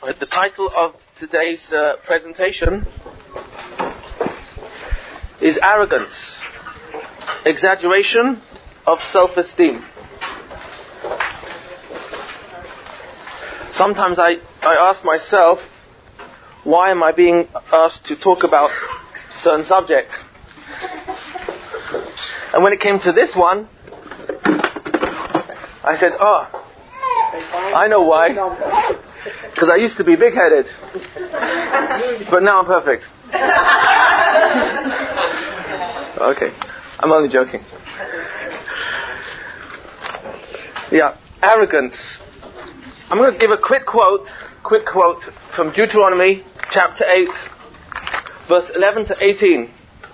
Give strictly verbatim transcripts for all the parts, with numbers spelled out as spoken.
Right, the title of today's uh, presentation is Arrogance, Exaggeration of Self-Esteem. Sometimes I, I ask myself, why am I being asked to talk about a certain subject? And when it came to this one, I said, oh, I know why. Because I used to be big-headed. But now I'm perfect. Okay, I'm only joking. Yeah, arrogance. I'm going to give a quick quote, quick quote from Deuteronomy chapter eight, verse eleven to eighteen.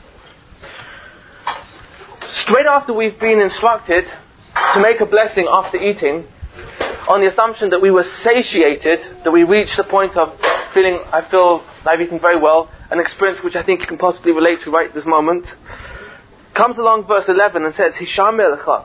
Straight after we've been instructed to make a blessing after eating, on the assumption that we were satiated, that we reached the point of feeling, I feel I've eaten very well, an experience which I think you can possibly relate to right this moment, comes along verse eleven and says, Hisham Melecha,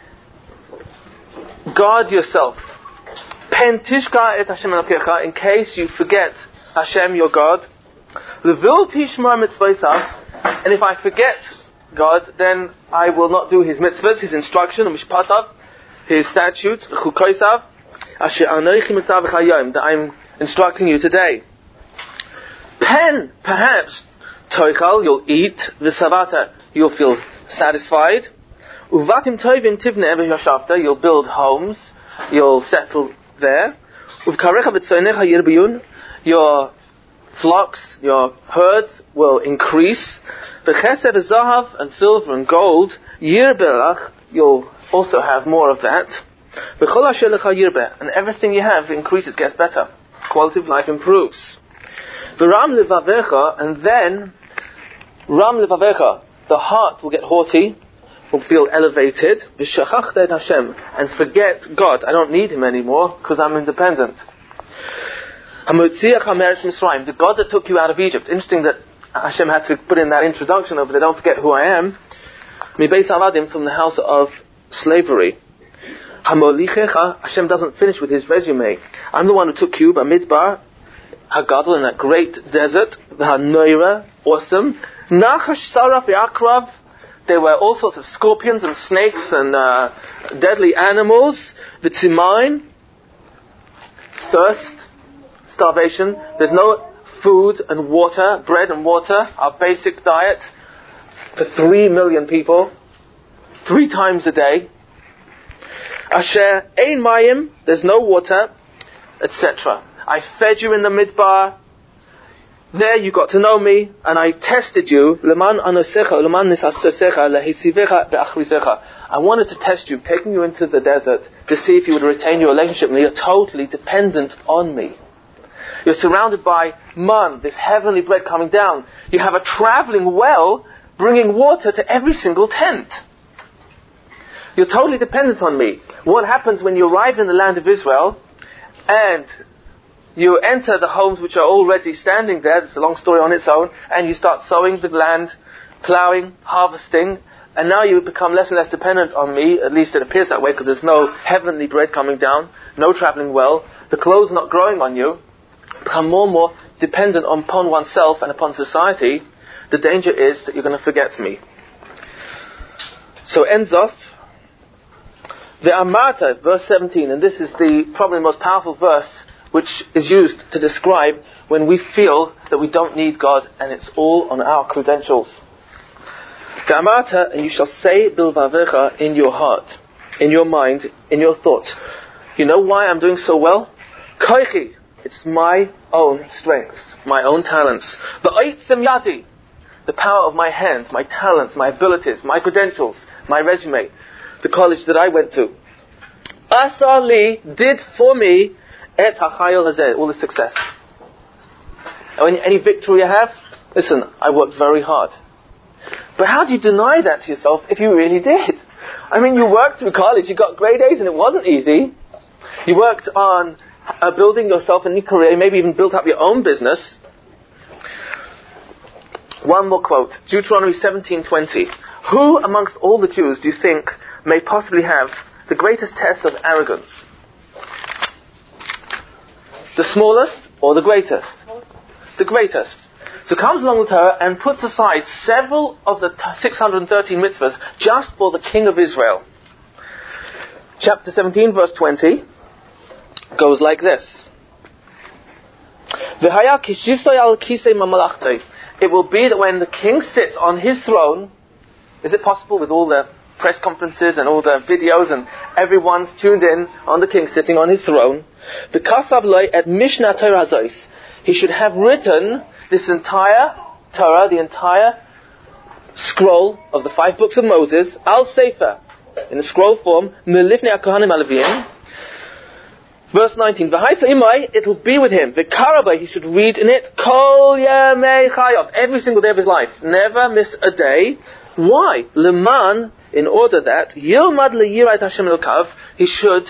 guard yourself, pen tishka et Hashem Elokecha, in case you forget Hashem your God, levil tishmar mitzvaysav, and if I forget God, then I will not do His mitzvahs, His instruction, mishpatav, His statutes, the chukosav, that I'm instructing you today. Pen, perhaps, toichal, you'll eat, v'savata, you'll feel satisfied, uvatim toivim tivne ever yashavta, you'll build homes, you'll settle there, uvkarecha v'tzoinecha yirbiyun, your flocks, your herds will increase, v'chesev v'zahav, and silver and gold, yirbelach, you'll also have more of that, and everything you have increases, gets better. Quality of life improves. V'ram levavecha, and then ram levavecha, the heart will get haughty, will feel elevated. V'shachachta et Hashem, and forget God. I don't need Him anymore because I'm independent. Hamotziach hameretz Mitzrayim, the God that took you out of Egypt. Interesting that Hashem had to put in that introduction over there. Don't forget who I am. Mibeis avadim, from the house of slavery. Hamolichecha, Hashem doesn't finish with His resume. I'm the one who took you, Bamidbar, Hagadol, in that great desert, V'hanoira, awesome. Nachash saraf yakrav, there were all sorts of scorpions and snakes and uh, deadly animals. V'tzimain, thirst, starvation. There's no food and water, bread and water, our basic diet for three million people, three times a day. Asher ein mayim, there's no water, et cetera. I fed you in the midbar. There you got to know me, and I tested you. Leman anosecha, leman nisasosecha, lehisivecha be'achrizecha. I wanted to test you, taking you into the desert to see if you would retain your relationship with me. You're totally dependent on me. You're surrounded by man, this heavenly bread coming down. You have a traveling well bringing water to every single tent. You're totally dependent on me. What happens when you arrive in the land of Israel and you enter the homes which are already standing there, it's a long story on its own, and you start sowing the land, ploughing, harvesting, and now you become less and less dependent on me, at least it appears that way because there's no heavenly bread coming down, no traveling well, the clothes not growing on you, become more and more dependent upon oneself and upon society. The danger is that you're going to forget me. So ends off the Amarta, verse seventeen, and this is the probably the most powerful verse which is used to describe when we feel that we don't need God and it's all on our credentials. The Amarta, and you shall say bilvavecha, in your heart, in your mind, in your thoughts. You know why I'm doing so well? Koichi, it's my own strengths, my own talents. The oitzem yadi, the power of my hands, my talents, my abilities, my credentials, my resume. The college that I went to. Asali did for me et hachayil hazeh, all the success. Any, any victory you have, listen, I worked very hard. But how do you deny that to yourself if you really did? I mean, you worked through college, you got grade A's and it wasn't easy. You worked on uh, building yourself a new career, maybe even built up your own business. One more quote, Deuteronomy seventeen twenty. Who amongst all the Jews do you think may possibly have the greatest test of arrogance? The smallest or the greatest? The greatest. So comes along the Torah and puts aside several of the six hundred thirteen mitzvahs just for the king of Israel. Chapter seventeen, verse twenty, goes like this. It will be that when the king sits on his throne, is it possible with all the press conferences and all the videos and everyone's tuned in on the king sitting on his throne, the Kasav Loi at Mishnah Torah Zois, he should have written this entire Torah, the entire scroll of the five books of Moses, Al Sefer, in the scroll form, Melifnei HaKohanim HaLeviim. Verse nineteen, V'haisa imai, it will be with him. V'karabay, he should read in it, Kol Yemei Chayav, every single day of his life. Never miss a day. Why? Leman, in order that, Yilmad Le'yirayt Hashem Elokav, he should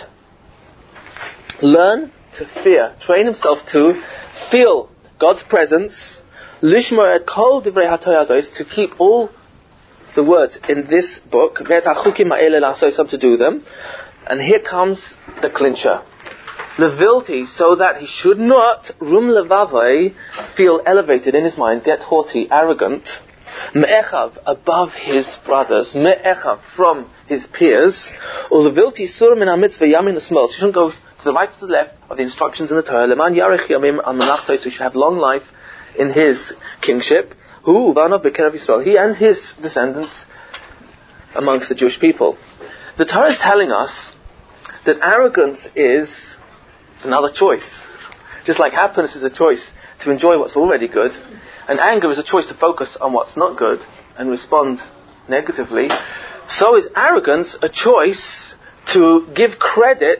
learn to fear, train himself to feel God's presence, Lishmor et Kol Divrei HaTorah, to keep all the words in this book, Ve'et HaChukim Ha'ele La'asosam, to do them. And here comes the clincher. Levilti, so that he should not, rum levavai, feel elevated in his mind, get haughty, arrogant, me'echav, above his brothers, me'echav, from his peers, or levilti sur min ha-mitzvah yamin usmol, so he shouldn't go to the right or to the left of the instructions in the Torah, leman yarech yamim al menachto, so he should have long life in his kingship, hu uvanav b'kerav Yisrael, he and his descendants amongst the Jewish people. The Torah is telling us that arrogance is another choice. Just like happiness is a choice to enjoy what's already good, and anger is a choice to focus on what's not good and respond negatively, so is arrogance a choice to give credit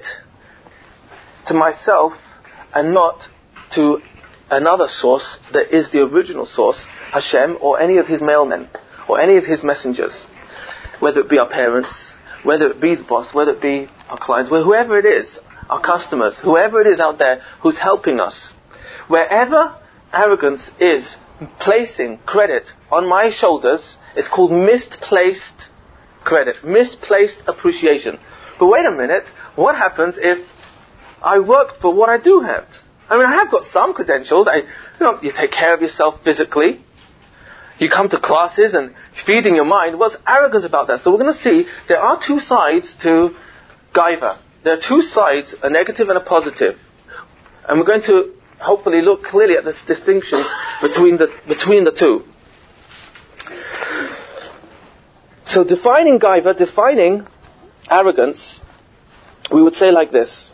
to myself and not to another source that is the original source, Hashem, or any of his mailmen, or any of his messengers, whether it be our parents, whether it be the boss, whether it be our clients, whoever it is, our customers, whoever it is out there who's helping us. Wherever arrogance is placing credit on my shoulders, it's called misplaced credit, misplaced appreciation. But wait a minute, what happens if I work for what I do have? I mean, I have got some credentials. I, you know, you take care of yourself physically. You come to classes and feeding your mind. What's arrogant about that? So we're going to see there are two sides to Gaiva. There are two sides, a negative and a positive. And we're going to hopefully look clearly at the distinctions between the between the two. So defining Gaiva, defining arrogance, we would say like this.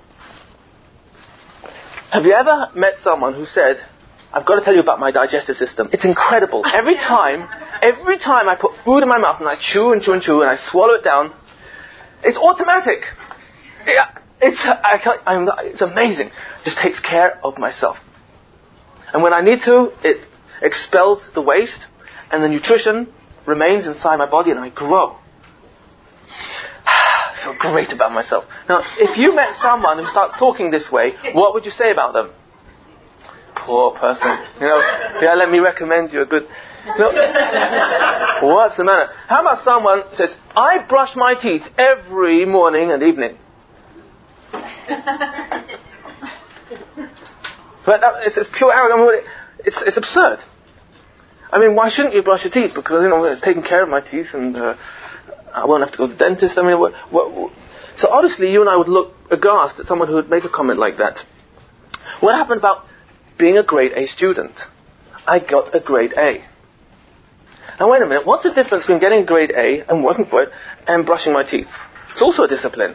Have you ever met someone who said, I've got to tell you about my digestive system. It's incredible. Every time, every time I put food in my mouth and I chew and chew and chew and I swallow it down, it's automatic. Yeah, it's I can't, I'm not, it's amazing. It just takes care of myself. And when I need to, it expels the waste, and the nutrition remains inside my body, and I grow. I feel great about myself. Now, if you met someone who starts talking this way, what would you say about them? Poor person. You know, yeah, let me recommend you a good. You know, what's the matter? How about someone who says, I brush my teeth every morning and evening? But that, it's, it's pure arrogance. It's, it's absurd. I mean, why shouldn't you brush your teeth? Because, you know, it's taking care of my teeth and uh, I won't have to go to the dentist. I mean, what, what, what? So obviously you and I would look aghast at someone who would make a comment like that. What happened about being a grade A student? I got a grade A. Now wait a minute, what's the difference between getting a grade A and working for it and brushing my teeth? It's also a discipline.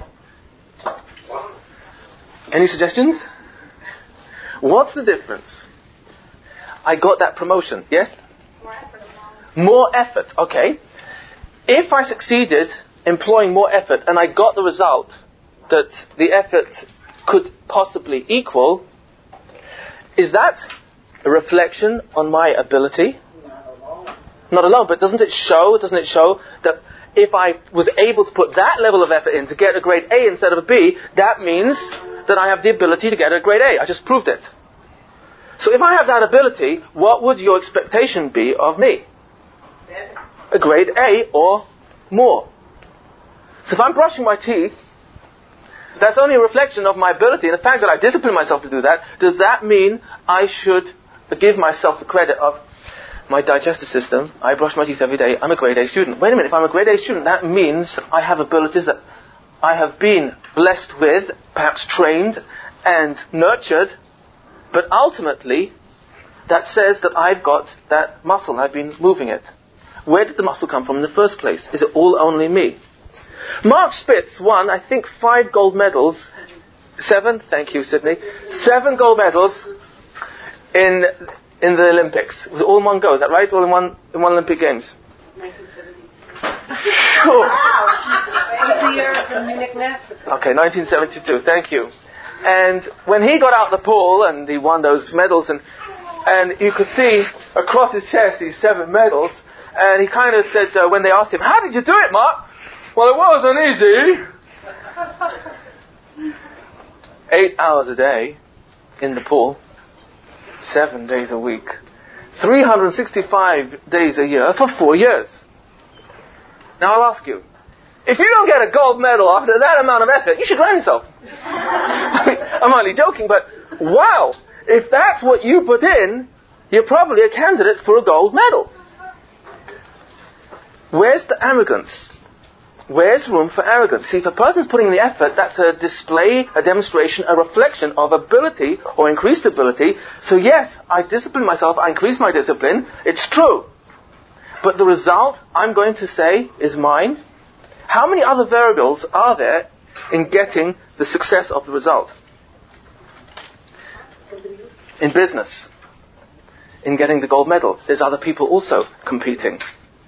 Any suggestions? What's the difference? I got that promotion, yes? More effort. More effort, okay. If I succeeded employing more effort and I got the result that the effort could possibly equal, is that a reflection on my ability? Not alone. Not alone, but doesn't it show, doesn't it show that if I was able to put that level of effort in to get a grade A instead of a B, that means that I have the ability to get a grade A. I just proved it. So if I have that ability, what would your expectation be of me? A grade A or more. So if I'm brushing my teeth that's only a reflection of my ability, and the fact that I discipline myself to do that, does that mean I should give myself the credit of my digestive system, I brush my teeth every day, I'm a grade A student? Wait a minute, if I'm a grade A student, that means I have abilities that I have been blessed with, perhaps trained and nurtured, but ultimately, that says that I've got that muscle and I've been moving it. Where did the muscle come from in the first place? Is it all only me? Mark Spitz won, I think, five gold medals. Seven? Thank you, Sydney. Seven gold medals in in the Olympics. It was all in one go, is that right? All in one in one Olympic Games? nineteen seventy-two. Sure. Wow. It was the year of the Munich Massacre. Okay, nineteen seventy-two. Thank you. And when he got out the pool and he won those medals, and and you could see across his chest these seven medals, and he kind of said, uh, when they asked him, "How did you do it, Mark?" "Well, it wasn't easy." Eight hours a day in the pool, seven days a week, three hundred sixty-five days a year for four years. Now I'll ask you, if you don't get a gold medal after that amount of effort, you should drown yourself. I mean, I'm only joking, but wow, if that's what you put in, you're probably a candidate for a gold medal. Where's the arrogance? Where's room for arrogance? See, if a person's putting in the effort, that's a display, a demonstration, a reflection of ability or increased ability. So yes, I discipline myself, I increase my discipline, it's true. But the result, I'm going to say, is mine. How many other variables are there in getting the success of the result? In business, in getting the gold medal, there's other people also competing.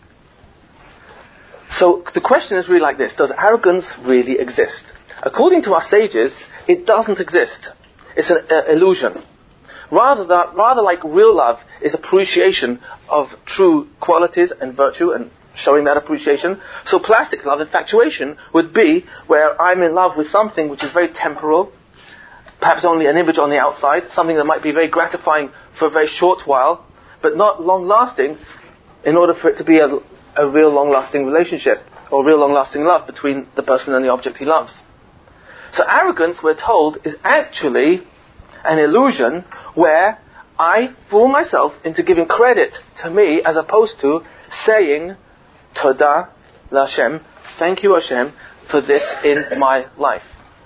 So the question is really like this: does arrogance really exist? According to our sages, it doesn't exist. It's an uh, illusion. Rather, that, rather like real love is appreciation of true qualities and virtue and showing that appreciation. So plastic love, infatuation, would be where I'm in love with something which is very temporal, perhaps only an image on the outside, something that might be very gratifying for a very short while, but not long-lasting, in order for it to be a a real long-lasting relationship, or real long-lasting love between the person and the object he loves. So arrogance, we're told, is actually an illusion where I fool myself into giving credit to me as opposed to saying, Toda l'Hashem, thank you Hashem for this in my life.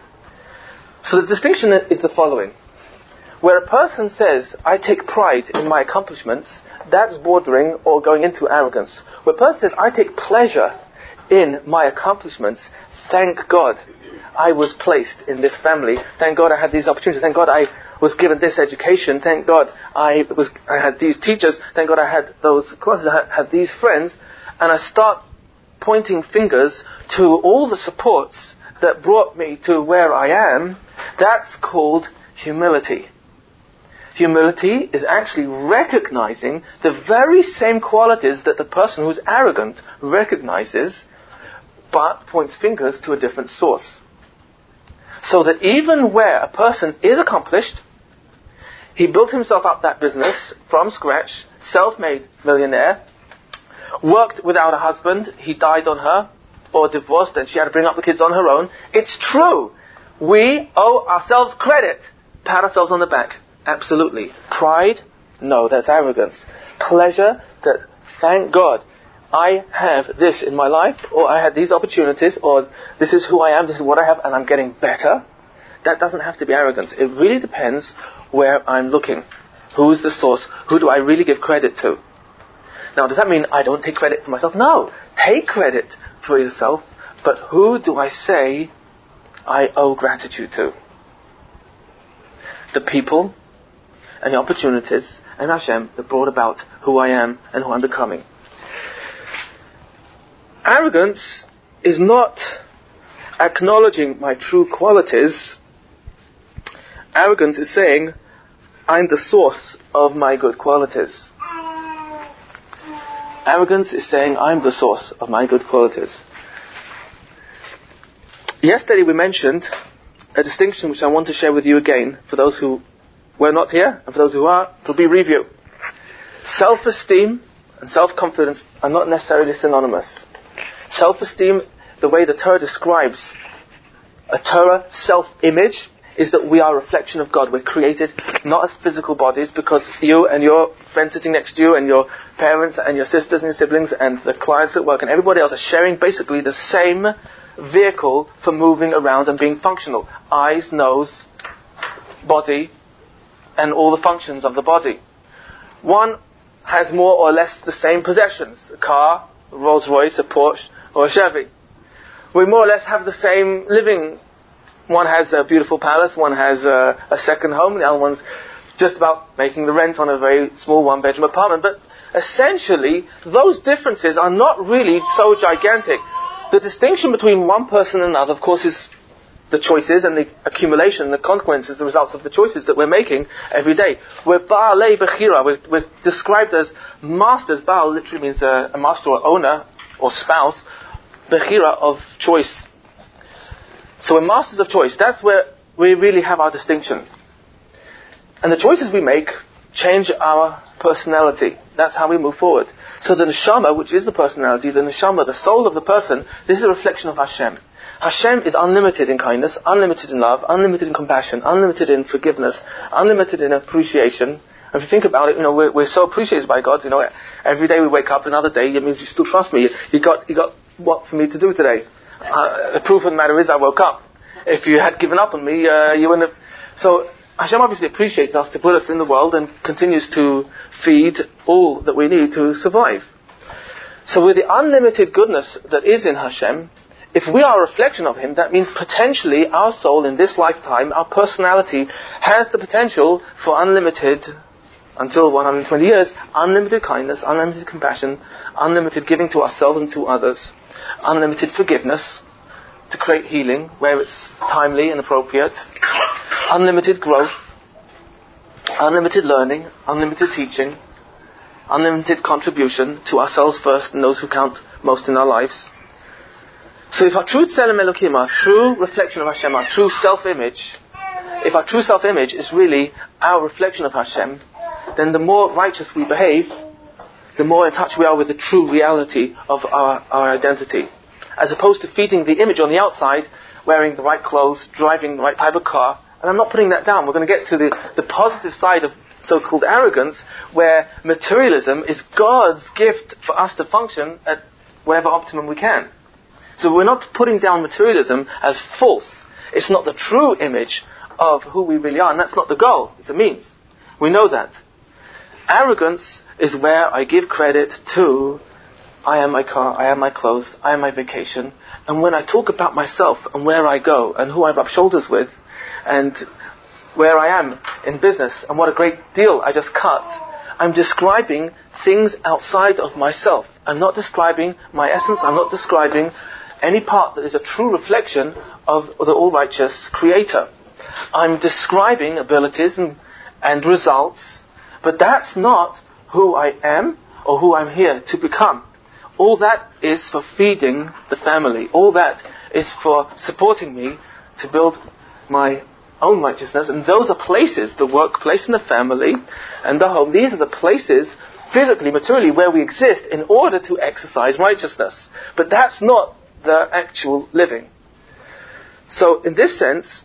So the distinction is the following. Where a person says, I take pride in my accomplishments, that's bordering or going into arrogance. Where a person says, I take pleasure in my accomplishments, thank God I was placed in this family, thank God I had these opportunities, thank God I was given this education, thank God I was I had these teachers, thank God I had those classes, I had, had these friends, and I start pointing fingers to all the supports that brought me to where I am. That's called humility. Humility is actually recognizing the very same qualities that the person who's arrogant recognizes, but points fingers to a different source. So that even where a person is accomplished, he built himself up that business from scratch, self-made millionaire, worked without a husband, he died on her, or divorced and she had to bring up the kids on her own. It's true. We owe ourselves credit, pat ourselves on the back. Absolutely. Pride? No, that's arrogance. Pleasure? That, thank God, I have this in my life, or I had these opportunities, or this is who I am, this is what I have, and I'm getting better. That doesn't have to be arrogance. It really depends where I'm looking. Who's the source? Who do I really give credit to? Now, does that mean I don't take credit for myself? No. Take credit for yourself, but who do I say I owe gratitude to? The people and the opportunities and Hashem that brought about who I am and who I'm becoming. Arrogance is not acknowledging my true qualities. Arrogance is saying, I'm the source of my good qualities. Arrogance is saying, I'm the source of my good qualities. Yesterday we mentioned a distinction which I want to share with you again, for those who were not here, and for those who are, it'll be review. Self-esteem and self-confidence are not necessarily synonymous. Self-esteem, the way the Torah describes A Torah self-image is that we are a reflection of God. We're created not as physical bodies, because you and your friend sitting next to you and your parents and your sisters and your siblings and the clients at work and everybody else are sharing basically the same vehicle for moving around and being functional. Eyes, nose, body, and all the functions of the body. One has more or less the same possessions. A car, a Rolls Royce, a Porsche, or a Chevy. We more or less have the same living. One has a beautiful palace, one has a, a second home, the other one's just about making the rent on a very small one-bedroom apartment. But essentially, those differences are not really so gigantic. The distinction between one person and another, of course, is the choices and the accumulation, the consequences, the results of the choices that we're making every day. We're Ba'alei Bechira, we're, we're described as masters. Baal literally means a, a master or owner or spouse. Bechira, of choice. So we're masters of choice. That's where we really have our distinction. And the choices we make change our personality. That's how we move forward. So the neshama, which is the personality, the neshama, the soul of the person, this is a reflection of Hashem. Hashem is unlimited in kindness, unlimited in love, unlimited in compassion, unlimited in forgiveness, unlimited in appreciation. And if you think about it, you know, we're, we're so appreciated by God. You know, every day we wake up, another day, it means you still trust me. You, you got, you got what for me to do today? Uh, the proof of the matter is I woke up. If you had given up on me, uh, you wouldn't have. So Hashem obviously appreciates us to put us in the world and continues to feed all that we need to survive. So with the unlimited goodness that is in Hashem, if we are a reflection of Him, that means potentially our soul in this lifetime, our personality, has the potential for unlimited, until one hundred twenty years, unlimited kindness, unlimited compassion, unlimited giving to ourselves and to others, unlimited forgiveness to create healing where it's timely and appropriate, unlimited growth, unlimited learning, unlimited teaching, unlimited contribution to ourselves first and those who count most in our lives. So if our true Tselem Elokim, our true reflection of Hashem, our true self-image, if our true self-image is really our reflection of Hashem, then the more righteous we behave, the more in touch we are with the true reality of our, our identity. As opposed to feeding the image on the outside, wearing the right clothes, driving the right type of car. And I'm not putting that down. We're going to get to the, the positive side of so-called arrogance, where materialism is God's gift for us to function at whatever optimum we can. So we're not putting down materialism as false. It's not the true image of who we really are, and that's not the goal. It's a means. We know that. Arrogance is where I give credit to I am my car, I am my clothes, I am my vacation. And when I talk about myself and where I go and who I rub shoulders with and where I am in business and what a great deal I just cut, I'm describing things outside of myself. I'm not describing my essence, I'm not describing any part that is a true reflection of the all-righteous Creator. I'm describing abilities and, and results, but that's not who I am or who I'm here to become. All that is for feeding the family. All that is for supporting me to build my own righteousness. And those are places, the workplace and the family and the home. These are the places, physically, materially, where we exist in order to exercise righteousness. But that's not the actual living. So, in this sense,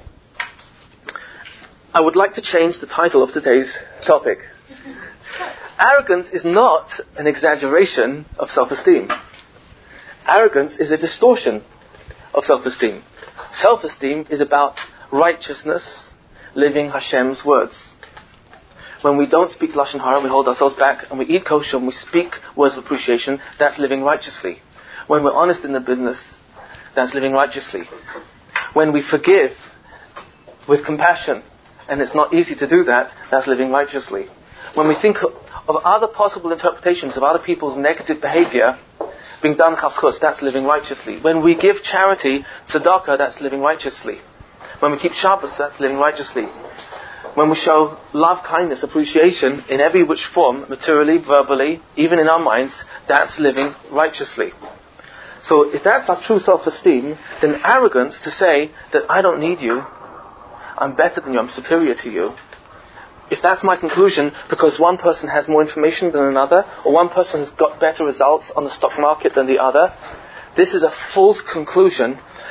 I would like to change the title of today's topic. Arrogance is not an exaggeration of self-esteem. Arrogance is a distortion of self-esteem. Self-esteem is about righteousness, living Hashem's words. When we don't speak Lashon Hara, we hold ourselves back, and we eat kosher, and we speak words of appreciation, that's living righteously. When we're honest in the business, that's living righteously. When we forgive with compassion, and it's not easy to do that, that's living righteously. When we think of other possible interpretations of other people's negative behavior being done chafkos, that's living righteously. When we give charity, tzedakah, that's living righteously. When we keep Shabbos, that's living righteously. When we show love, kindness, appreciation in every which form, materially, verbally, even in our minds, that's living righteously. So if that's our true self-esteem, then arrogance to say that I don't need you, I'm better than you, I'm superior to you, if that's my conclusion because one person has more information than another, or one person has got better results on the stock market than the other, this is a false conclusion,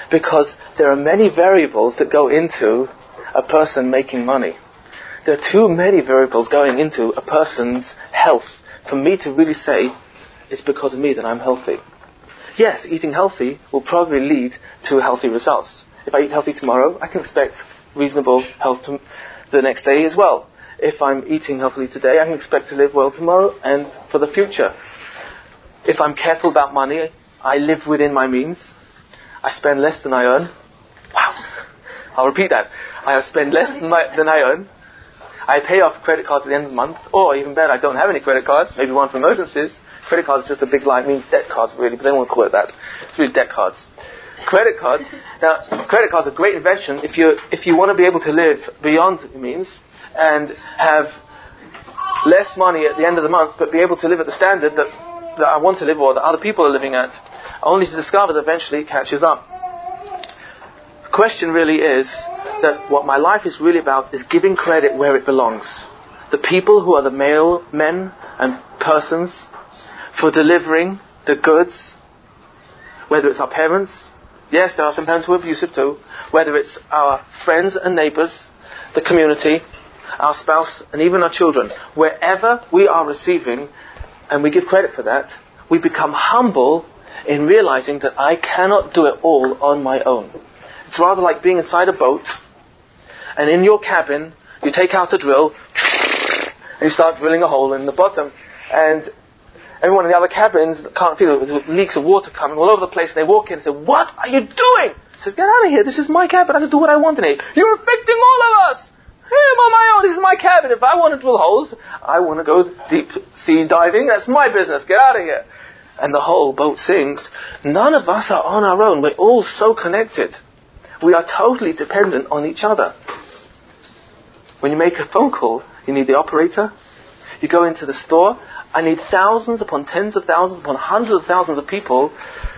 Because there are many variables that go into a person making money. There are too many variables going into a person's health for me to really say it's because of me that I'm healthy. Yes, eating healthy will probably lead to healthy results. If I eat healthy tomorrow, I can expect reasonable health to the next day as well. If I'm eating healthily today, I can expect to live well tomorrow and for the future. If I'm careful about money, I live within my means. I spend less than I earn. Wow. I'll repeat that. I spend less than, my, than I earn. I pay off credit cards at the end of the month. Or even better, I don't have any credit cards. Maybe one for emergencies. Credit cards is just a big line. It means debt cards really, but they don't want to call it that. It's really debt cards. Credit cards. Now, credit cards are a great invention if you if you want to be able to live beyond your means and have less money at the end of the month, but be able to live at the standard that, that I want to live or that other people are living at, only to discover that eventually it catches up. The question really is that what my life is really about is giving credit where it belongs. The people who are the male men and persons for delivering the goods, whether it's our parents, yes, there are some parents who are abusive too, whether it's our friends and neighbours, the community, our spouse, and even our children, wherever we are receiving, and we give credit for that, we become humble in realizing that I cannot do it all on my own. It's rather like being inside a boat, and in your cabin, you take out a drill, and you start drilling a hole in the bottom, and everyone in the other cabins can't feel it. There's leaks of water coming all over the place, and they walk in and say, "What are you doing?" He says, "Get out of here, this is my cabin, I can do what I want in here. You're affecting all of us! I'm on my own, this is my cabin. If I want to drill holes, I want to go deep sea diving, that's my business, get out of here." And the whole boat sinks. None of us are on our own, we're all so connected. We are totally dependent on each other. When you make a phone call, you need the operator. You go into the store, I need thousands upon tens of thousands upon hundreds of thousands of people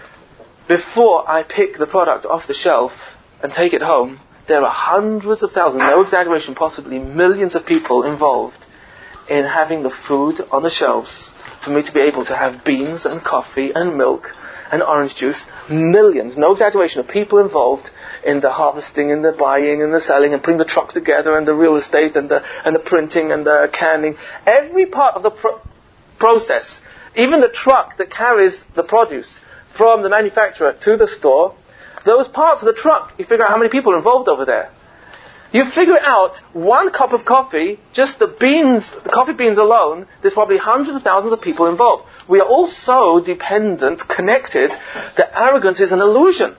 before I pick the product off the shelf and take it home. There are hundreds of thousands, no exaggeration, possibly millions of people involved in having the food on the shelves for me to be able to have beans and coffee and milk and orange juice. Millions, no exaggeration, of people involved in the harvesting and the buying and the selling and putting the trucks together and the real estate and the and the printing and the canning. Every part of the pro- process, even the truck that carries the produce from the manufacturer to the store, those parts of the truck, you figure out how many people are involved over there. You figure out one cup of coffee, just the beans, the coffee beans alone, there's probably hundreds of thousands of people involved. We are all so dependent, connected, that arrogance is an illusion.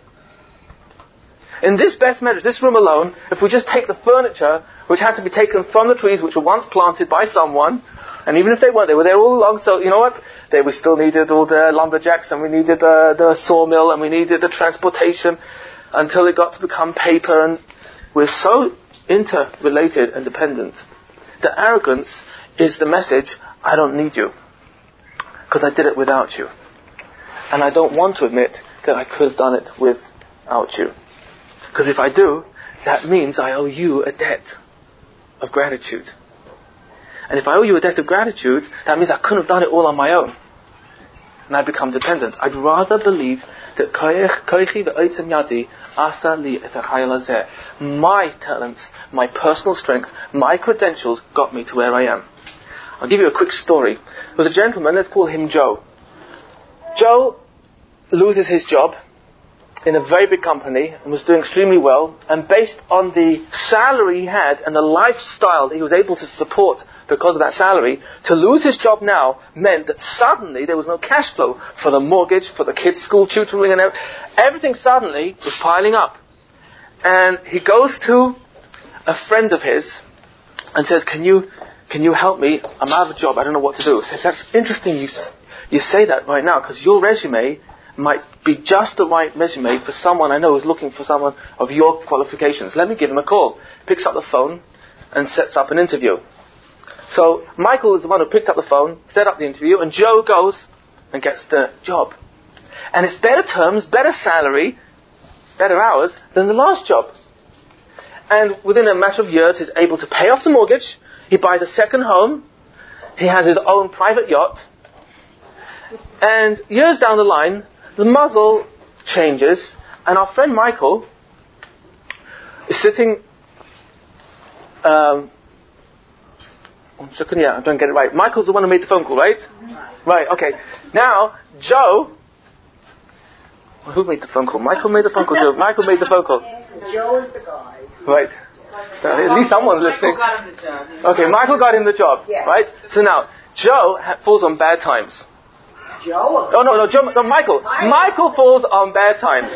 In this best measure, this room alone, if we just take the furniture, which had to be taken from the trees which were once planted by someone, and even if they weren't, they were there all along, so you know what? They, we still needed all the lumberjacks, and we needed uh, the sawmill, and we needed the transportation, until it got to become paper, and we're so interrelated and dependent. The arrogance is the message, I don't need you, because I did it without you. And I don't want to admit that I could have done it without you. Because if I do, that means I owe you a debt of gratitude. And if I owe you a debt of gratitude, that means I couldn't have done it all on my own. And I become dependent. I'd rather believe that koichi ve'otzem yadi asa li et hachayil hazeh. My talents, my personal strength, my credentials got me to where I am. I'll give you a quick story. There was a gentleman, let's call him Joe. Joe loses his job in a very big company and was doing extremely well, and based on the salary he had and the lifestyle he was able to support because of that salary, to lose his job now meant that suddenly there was no cash flow for the mortgage, for the kids' school tutoring, and everything. Everything suddenly was piling up. And he goes to a friend of his and says, can you can you help me? I'm out of a job, I don't know what to do. He says, that's interesting you, you say that right now, because your resume might be just the right resume for someone I know who's looking for someone of your qualifications. Let me give him a call. Picks up the phone and sets up an interview. So Michael is the one who picked up the phone, set up the interview, and Joe goes and gets the job. And it's better terms, better salary, better hours than the last job. And within a matter of years, he's able to pay off the mortgage. He buys a second home. He has his own private yacht. And years down the line, the muzzle changes, And our friend Michael is sitting... Um, yeah, I'm trying to get it right. Michael's the one who made the phone call, right? Right, okay. Now, Joe... Well, who made the phone call? Michael made the phone call. Joe. Michael made the phone call. Joe is the guy. Right. At least someone's listening. Michael got him the job. Okay, Michael got him the job. Yeah. Right? So now, Joe ha- falls on bad times. Joe? Oh, no, no, Joe, no, Michael. Michael. Michael falls on bad times.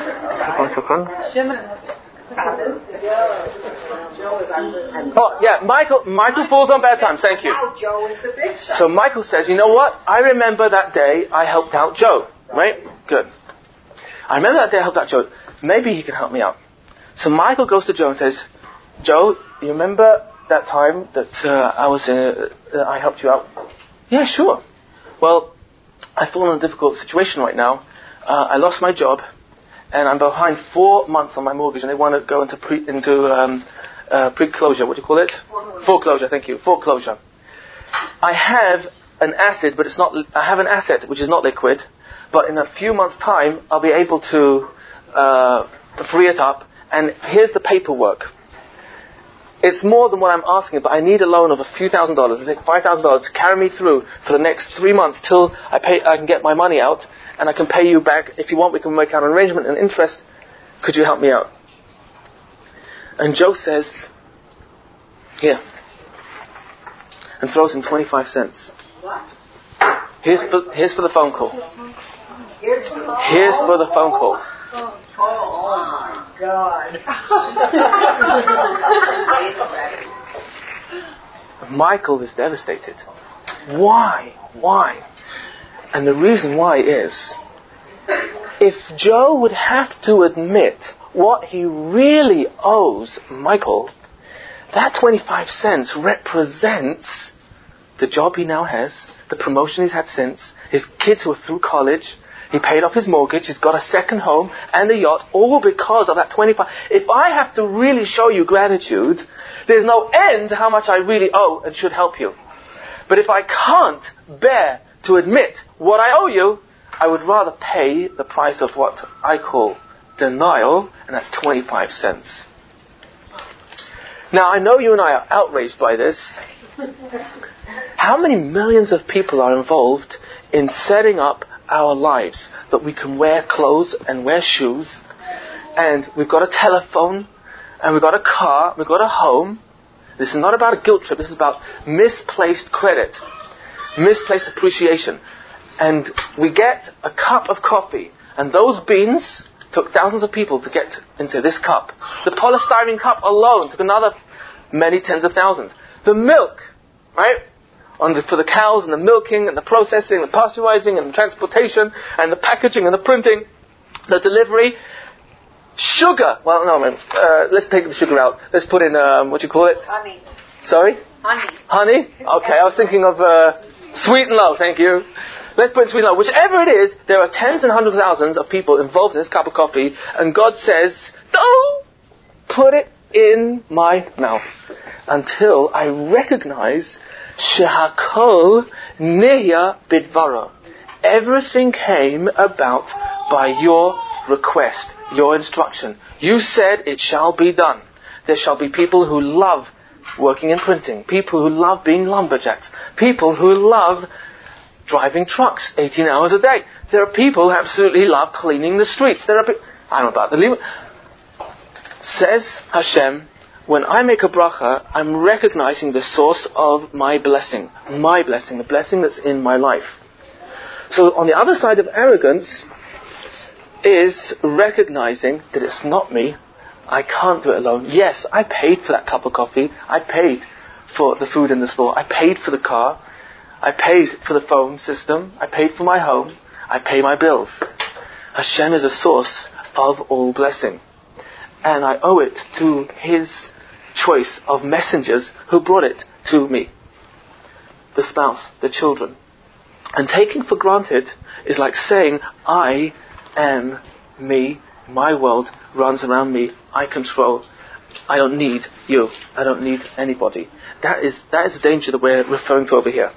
Oh, yeah, Michael Michael falls on bad times. Thank you. Now Joe is the big shot. So Michael says, you know what? I remember that day I helped out Joe. Right? Good. I remember that day I helped out Joe. Maybe he can help me out. So Michael goes to Joe and says, Joe, you remember that time that uh, I was in, uh, uh, I helped you out? Yeah, sure. Well, I fall in a difficult situation right now. Uh, I lost my job, and I'm behind four months on my mortgage, and they want to go into pre, into um, uh, pre-closure. What do you call it? Foreclosure. Foreclosure. Thank you. Foreclosure. I have an asset, but it's not. I have an asset which is not liquid, but in a few months' time, I'll be able to uh, free it up. And here's the paperwork. It's more than what I'm asking, but I need a loan of a few thousand dollars. I take five thousand dollars to carry me through for the next three months till I pay. I can get my money out, and I can pay you back. If you want, we can make an arrangement and interest. Could you help me out? And Joe says, here, and throws him twenty-five cents. What? Here's for, here's for the phone call. Here's the phone Here's for the phone call. Oh, my God. Michael is devastated. Why? Why? And the reason why is, if Joe would have to admit what he really owes Michael, that twenty-five cents represents the job he now has, the promotion he's had since, his kids who are through college, he paid off his mortgage, he's got a second home and a yacht, all because of that twenty-five. If I have to really show you gratitude, there's no end to how much I really owe and should help you. But if I can't bear to admit what I owe you, I would rather pay the price of what I call denial, and that's twenty-five cents. Now, I know you and I are outraged by this. How many millions of people are involved in setting up our lives that we can wear clothes and wear shoes, and we've got a telephone, and we've got a car, we've got a home. This is not about a guilt trip, this is about misplaced credit, misplaced appreciation. And we get a cup of coffee, and those beans took thousands of people to get into this cup. The polystyrene cup alone took another many tens of thousands. The milk, right? On the, for the cows and the milking and the processing, the pasteurizing and the transportation and the packaging and the printing, the delivery. Sugar. Well, no, man. Uh, let's take the sugar out. Let's put in, um, what do you call it? Honey. Sorry? Honey. Honey? Okay, I was thinking of uh, sweet and low. Thank you. Let's put in sweet and low. Whichever it is, there are tens and hundreds of thousands of people involved in this cup of coffee, and God says, don't put it in my mouth until I recognize Shehakol Nihya Bidvara. Everything came about by your request, your instruction. You said it shall be done. There shall be people who love working in printing, people who love being lumberjacks, people who love driving trucks eighteen hours a day. There are people who absolutely love cleaning the streets. There are pe- I don't know about the says Hashem, when I make a bracha, I'm recognizing the source of my blessing. My blessing, the blessing that's in my life. So on the other side of arrogance is recognizing that it's not me. I can't do it alone. Yes, I paid for that cup of coffee. I paid for the food in the store. I paid for the car. I paid for the phone system. I paid for my home. I pay my bills. Hashem is a source of all blessing. And I owe it to His choice of messengers who brought it to me. The spouse, the children. And taking for granted is like saying, I am me, my world runs around me, I control, I don't need you, I don't need anybody. That is, that is the danger that we're referring to over here.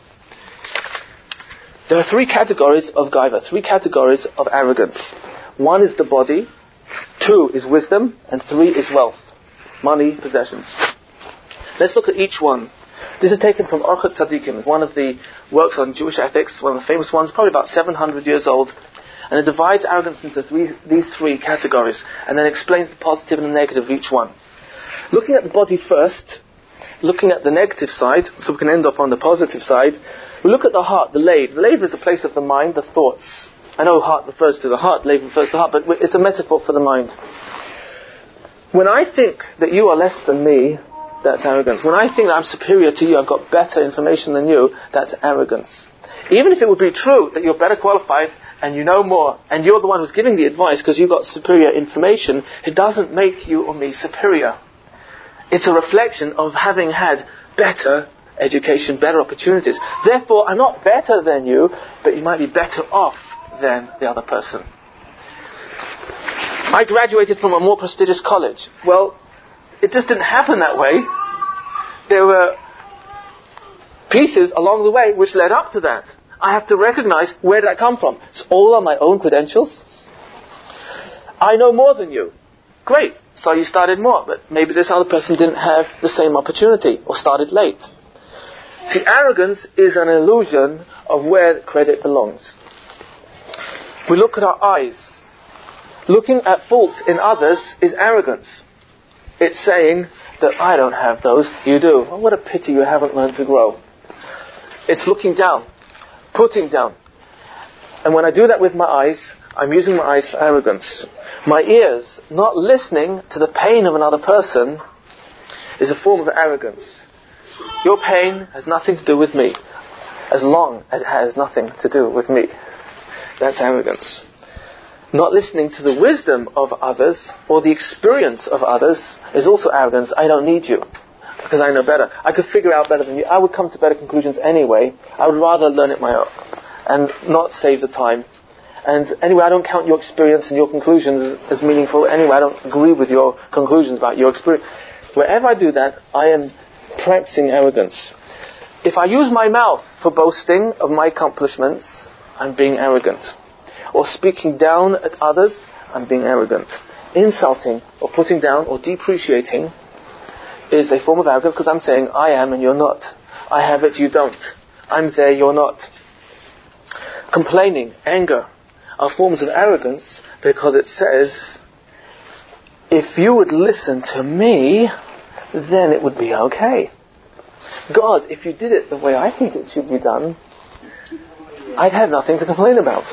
There are three categories of gaiva, three categories of arrogance. One is the body, Two is wisdom, and three is wealth. Money, possessions. Let's look at each one. This is taken from Orchot Tzadikim. It's one of the works on Jewish ethics, one of the famous ones, probably about seven hundred years old. And it divides arrogance into three, these three categories, and then explains the positive and the negative of each one. Looking at the body first, looking at the negative side, so we can end off on the positive side, we look at the heart, the lave. The lave is the place of the mind, the thoughts. I know heart refers to the heart, lave refers to the heart, but it's a metaphor for the mind. When I think that you are less than me, that's arrogance. When I think that I'm superior to you, I've got better information than you, that's arrogance. Even if it would be true that you're better qualified and you know more, and you're the one who's giving the advice because you've got superior information, it doesn't make you or me superior. It's a reflection of having had better education, better opportunities. Therefore, I'm not better than you, but you might be better off than the other person. I graduated from a more prestigious college. Well, it just didn't happen that way. There were pieces along the way which led up to that. I have to recognize where did that come from. It's all on my own credentials. I know more than you. Great. So you started more, but maybe this other person didn't have the same opportunity or started late. See, arrogance is an illusion of where credit belongs. We look at our eyes. Looking at faults in others is arrogance. It's saying that I don't have those, you do. Well, what a pity you haven't learned to grow. It's looking down, putting down. And when I do that with my eyes, I'm using my eyes for arrogance. My ears, not listening to the pain of another person, is a form of arrogance. Your pain has nothing to do with me, as long as it has nothing to do with me. That's arrogance. Not listening to the wisdom of others or the experience of others is also arrogance. I don't need you because I know better. I could figure out better than you. I would come to better conclusions anyway. I would rather learn it my own and not save the time. And anyway, I don't count your experience and your conclusions as, as meaningful. Anyway, I don't agree with your conclusions about your experience. Wherever I do that, I am practicing arrogance. If I use my mouth for boasting of my accomplishments, I'm being arrogant. Or speaking down at others, I'm being arrogant. Insulting or putting down or depreciating is a form of arrogance because I'm saying I am and you're not. I have it, you don't. I'm there, you're not. Complaining, anger are forms of arrogance because it says, if you would listen to me, then it would be okay. God, if you did it the way I think it should be done, I'd have nothing to complain about.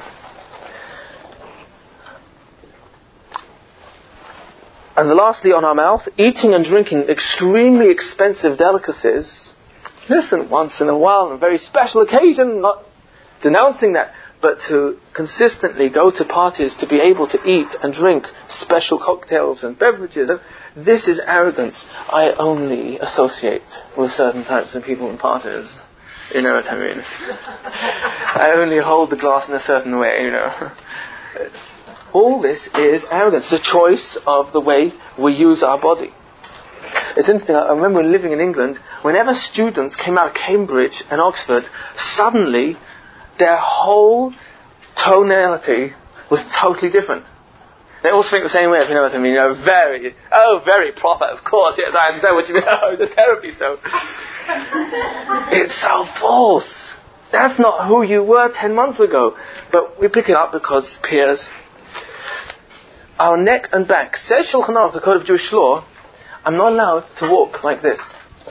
And lastly, on our mouth, eating and drinking extremely expensive delicacies. Listen, once in a while, on a very special occasion, not denouncing that, but to consistently go to parties to be able to eat and drink special cocktails and beverages. This is arrogance. I only associate with certain types of people and parties. You know what I mean? I only hold the glass in a certain way, you know. All this is arrogance, the choice of the way we use our body. It's interesting, I remember living in England, whenever students came out of Cambridge and Oxford, suddenly their whole tonality was totally different. They all speak the same way, if you know what I mean. You know, very, oh, very proper, of course, yes, I understand what you mean. Oh, they're terribly so. It's so false. That's not who you were ten months ago. But we pick it up because peers. Our neck and back. Says Shulchan Aruch, the Code of Jewish Law, I'm not allowed to walk like this.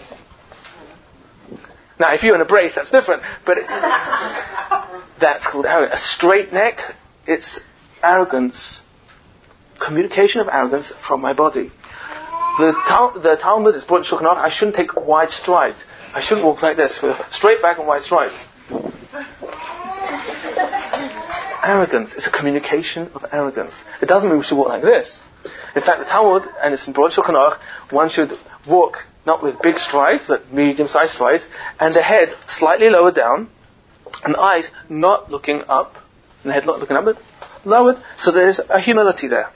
Now, if you're in a brace, that's different. But it, that's called arrogance. A straight neck, it's arrogance. Communication of arrogance from my body. The, tal- the Talmud is brought in Shulchan Aruch, I shouldn't take wide strides. I shouldn't walk like this, with a straight back and wide strides. Arrogance is a communication of arrogance. It doesn't mean we should walk like this. In fact, the Talmud, and it's in broad Shulchan Aruch, one should walk not with big strides, but medium-sized strides, and the head slightly lower down, and the eyes not looking up, and the head not looking up, but lowered, so there's a humility there.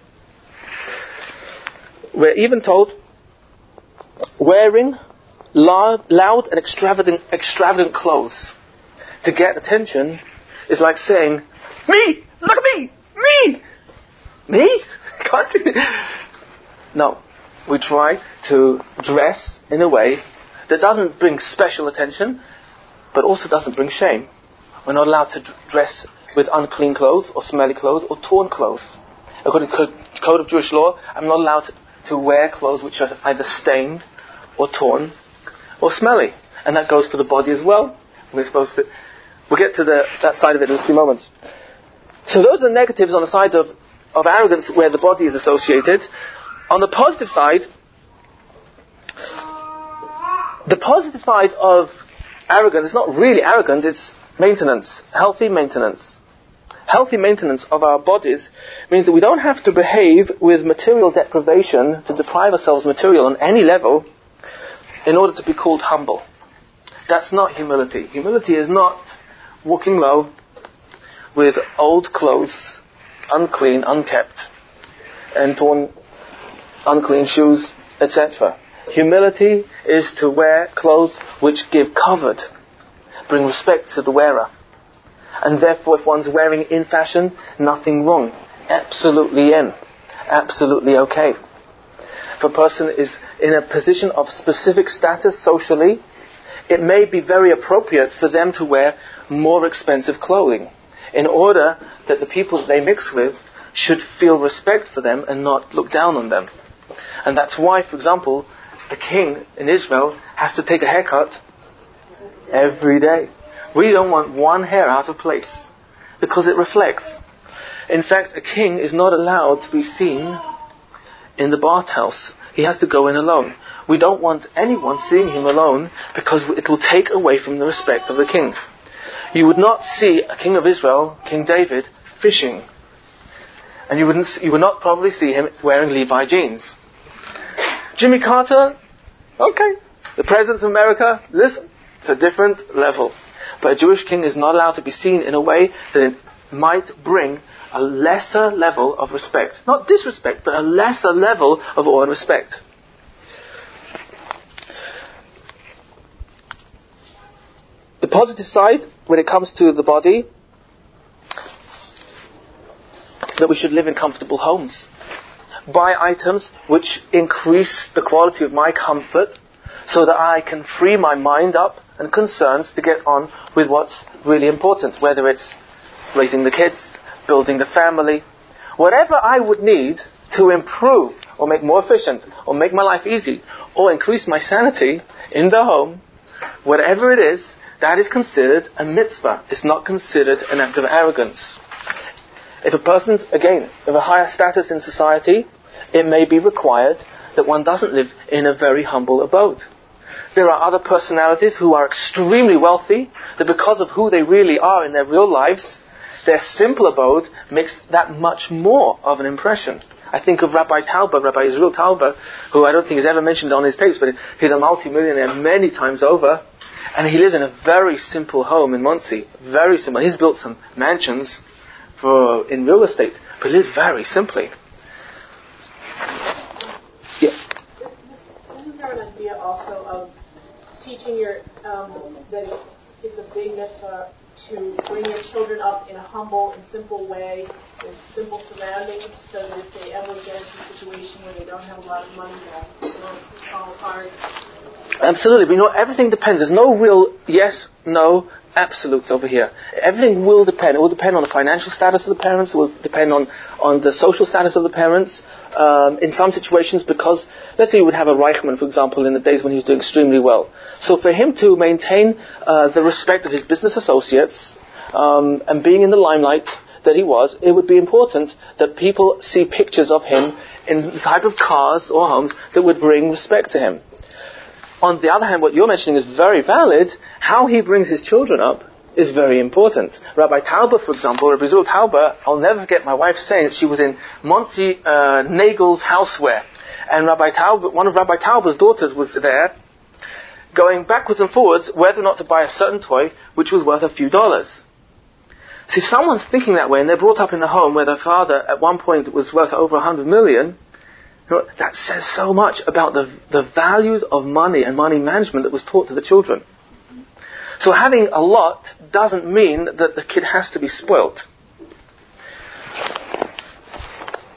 We're even told, wearing loud, loud and extravagant, extravagant clothes to get attention is like saying, me! Look at me! Me! Me? Can't you? No. We try to dress in a way that doesn't bring special attention, but also doesn't bring shame. We're not allowed to d- dress with unclean clothes, or smelly clothes, or torn clothes. According to the Code of Jewish law, I'm not allowed to, to wear clothes which are either stained, or torn, or smelly. And that goes for the body as well. We're supposed to... We'll get to the, that side of it in a few moments. So those are the negatives on the side of, of arrogance where the body is associated. On the positive side, the positive side of arrogance is not really arrogance, it's maintenance, healthy maintenance. Healthy maintenance of our bodies means that we don't have to behave with material deprivation, to deprive ourselves of material on any level, in order to be called humble. That's not humility. Humility is not walking low with old clothes, unclean, unkept, and torn, unclean shoes, et cetera. Humility is to wear clothes which give comfort, bring respect to the wearer. And therefore, if one's wearing in fashion, nothing wrong. Absolutely in. Absolutely okay. If a person is in a position of specific status socially, it may be very appropriate for them to wear more expensive clothing in order that the people that they mix with should feel respect for them and not look down on them. And that's why, for example, a king in Israel has to take a haircut every day. We don't want one hair out of place because it reflects. In fact, a king is not allowed to be seen in the bathhouse. He has to go in alone. We don't want anyone seeing him alone because it will take away from the respect of the king. You would not see a king of Israel, King David, fishing. And you wouldn't, you would not probably see him wearing Levi jeans. Jimmy Carter, okay. The President of America, listen, it's a different level. But a Jewish king is not allowed to be seen in a way that it might bring a lesser level of respect. Not disrespect, but a lesser level of awe and respect. The positive side, when it comes to the body, that we should live in comfortable homes. Buy items which increase the quality of my comfort so that I can free my mind up and concerns to get on with what's really important, whether it's raising the kids, building the family, whatever I would need to improve or make more efficient or make my life easy or increase my sanity in the home, whatever it is, that is considered a mitzvah. It's not considered an act of arrogance. If a person's, again, of a higher status in society, it may be required that one doesn't live in a very humble abode. There are other personalities who are extremely wealthy, that because of who they really are in their real lives, their simple abode makes that much more of an impression. I think of Rabbi Tauber, Rabbi Israel Tauber, who I don't think is ever mentioned on his tapes, but he's a multi-millionaire many times over, and he lives in a very simple home in Monsey. Very simple. He's built some mansions for in real estate, but he lives very simply. Yeah. Isn't there an idea also of teaching your um, that it's, it's a big mitzvah to bring your children up in a humble and simple way, with simple surroundings, so that if they ever get into a situation where they don't have a lot of money, they'll they'll fall apart? Absolutely, but you know, everything depends. There's no real yes, no, absolutes over here. Everything will depend. It will depend on the financial status of the parents. It will depend on, on the social status of the parents. Um, in some situations, because let's say you would have a Reichman, for example, in the days when he was doing extremely well. So for him to maintain uh, the respect of his business associates um, and being in the limelight that he was, it would be important that people see pictures of him in the type of cars or homes that would bring respect to him. On the other hand, what you're mentioning is very valid. How he brings his children up is very important. Rabbi Tauber, for example, Rabbi Zul Tauber, I'll never forget my wife saying that she was in Monsey uh, Nagel's houseware. And Rabbi Tauber, one of Rabbi Tauber's daughters was there, going backwards and forwards whether or not to buy a certain toy which was worth a few dollars. So if someone's thinking that way and they're brought up in a home where their father at one point was worth over a hundred million, you know, that says so much about the the values of money and money management that was taught to the children. So having a lot doesn't mean that the kid has to be spoilt.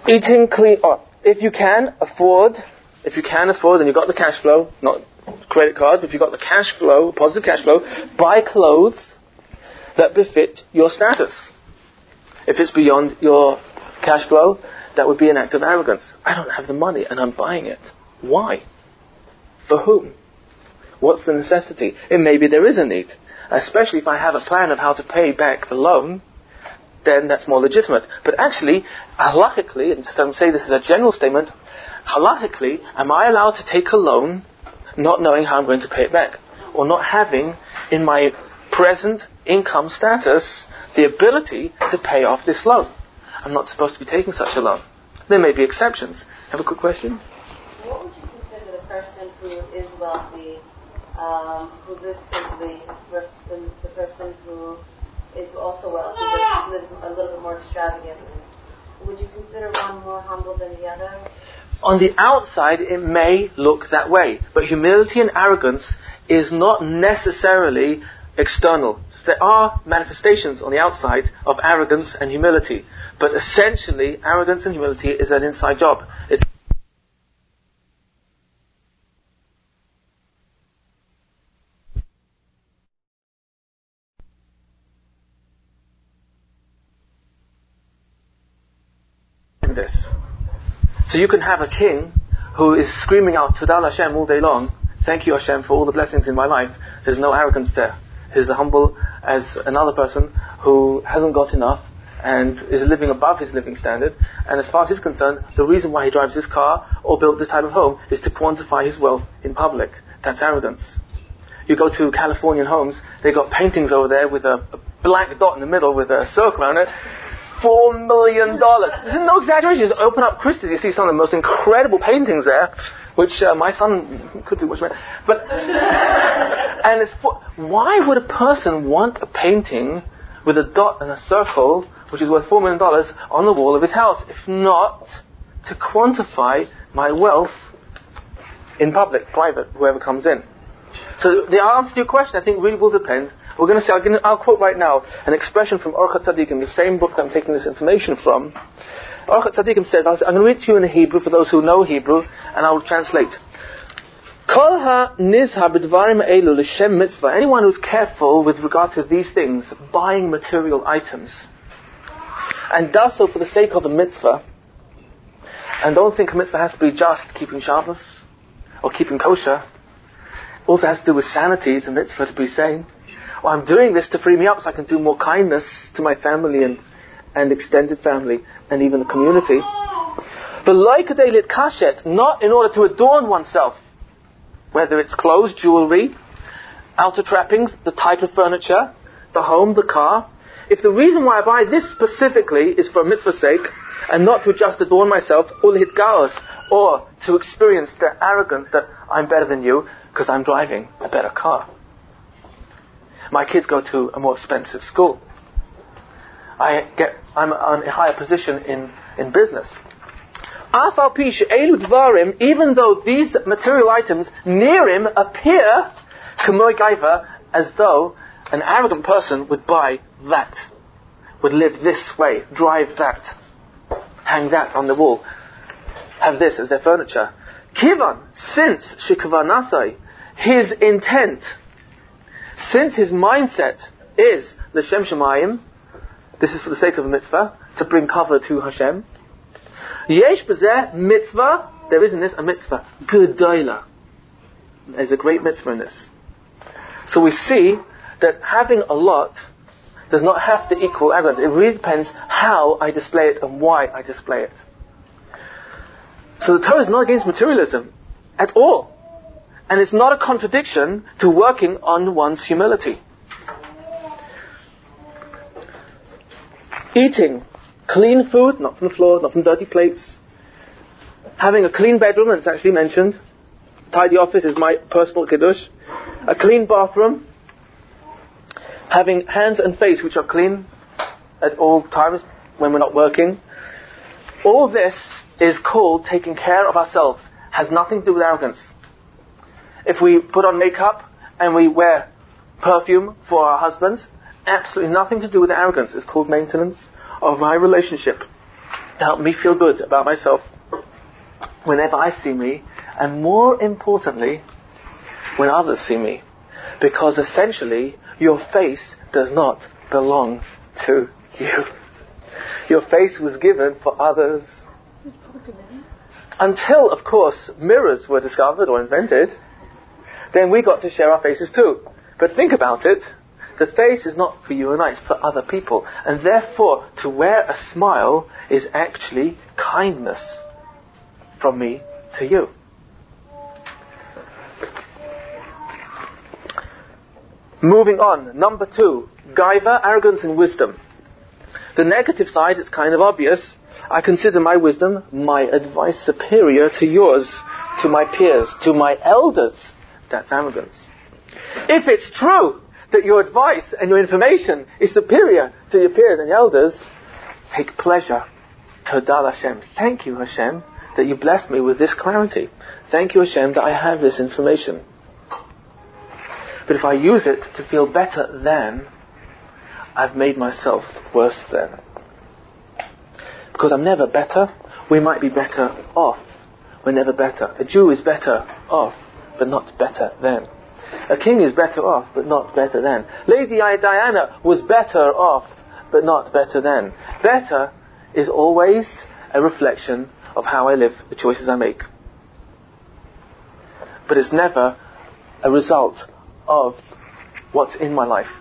Eating clean, oh, if you can afford, if you can afford and you've got the cash flow, not credit cards, if you've got the cash flow, positive cash flow, buy clothes that befit your status. If it's beyond your cash flow, that would be an act of arrogance. I don't have the money and I'm buying it. Why? For whom? What's the necessity? And maybe there is a need. Especially if I have a plan of how to pay back the loan, then that's more legitimate. But actually, halachically, and just don't say this is a general statement, halachically, am I allowed to take a loan not knowing how I'm going to pay it back? Or not having, in my present income status, the ability to pay off this loan? I'm not supposed to be taking such a loan. There may be exceptions. Have a quick question? What would you consider the person who is wealthy, um, who lives simply, versus the person who is also wealthy but lives a little bit more extravagantly? Would you consider one more humble than the other? On the outside, it may look that way. But humility and arrogance is not necessarily external. There are manifestations on the outside of arrogance and humility. But essentially, arrogance and humility is an inside job. It's in this. So you can have a king who is screaming out Tadal Hashem all day long, thank you Hashem for all the blessings in my life. There's no arrogance there. He's as humble as another person who hasn't got enough and is living above his living standard. And as far as he's concerned, the reason why he drives this car or built this type of home is to quantify his wealth in public. That's arrogance. You go to Californian homes, they've got paintings over there with a, a black dot in the middle with a circle around it. Four million dollars. This is no exaggeration. You just open up Christie's, you see some of the most incredible paintings there, which uh, my son could do much better. But and it's for, why would a person want a painting with a dot and a circle, which is worth four million dollars, on the wall of his house, if not to quantify my wealth in public, private, whoever comes in? So the answer to your question, I think, really will depend. We're going to say, I'll, I'll quote right now an expression from Orchat Tzadikim, the same book that I'm taking this information from. Orchat Tzadikim says, I'm going to read to you in Hebrew for those who know Hebrew, and I will translate. Kol ha-nizha b'dvarim elu l'shem mitzvah. Anyone who's careful with regard to these things, buying material items, and does so for the sake of a mitzvah, and don't think a mitzvah has to be just keeping Shabbos or keeping kosher. Also has to do with sanity. It's a mitzvah to be sane. Well, I'm doing this to free me up so I can do more kindness to my family and, and extended family and even the community. But loikadei litkashet, not in order to adorn oneself, whether it's clothes, jewelry, outer trappings, the type of furniture, the home, the car. If the reason why I buy this specifically is for a mitzvah's sake and not to just adorn myself, ulhit gaos, or to experience the arrogance that I'm better than you because I'm driving a better car. My kids go to a more expensive school. I get, I'm on a higher position in, in business. Even though these material items near him appear as though an arrogant person would buy that, would live this way, drive that, hang that on the wall, have this as their furniture. Kivan, since shikavanasai, his intent, since his mindset is l'shem shemayim, this is for the sake of a mitzvah, to bring cover to Hashem. Yesh b'zeh mitzvah, there is in this a mitzvah, gedola. There's a great mitzvah in this. So we see that having a lot does not have to equal arrogance. It really depends how I display it and why I display it. So the Torah is not against materialism at all. And it's not a contradiction to working on one's humility. Eating clean food, not from the floor, not from dirty plates. Having a clean bedroom, and it's actually mentioned. Tidy office is my personal kiddush. A clean bathroom. Having hands and face which are clean at all times when we're not working. All this is called taking care of ourselves. Has nothing to do with arrogance. If we put on makeup and we wear perfume for our husbands, absolutely nothing to do with arrogance. It's called maintenance of my relationship. to help me feel good about myself whenever I see me, and more importantly, when others see me. Because essentially, your face does not belong to you. Your face was given for others. Until, of course, mirrors were discovered or invented, then we got to share our faces too. But think about it. The face is not for you and I, it's for other people. And therefore, to wear a smile is actually kindness from me to you. Moving on, number two, gaiva, arrogance and wisdom. The negative side is kind of obvious. I consider my wisdom, my advice superior to yours, to my peers, to my elders. That's arrogance. If it's true that your advice and your information is superior to your peers and elders, take pleasure. Todah Hashem. Thank you, Hashem, that you blessed me with this clarity. Thank you, Hashem, that I have this information. But if I use it to feel better than, I've made myself worse than. Because I'm never better, we might be better off. We're never better. A Jew is better off, but not better than. A king is better off, but not better than. Lady Diana was better off, but not better than. Better is always a reflection of how I live, the choices I make. But it's never a result of what's in my life.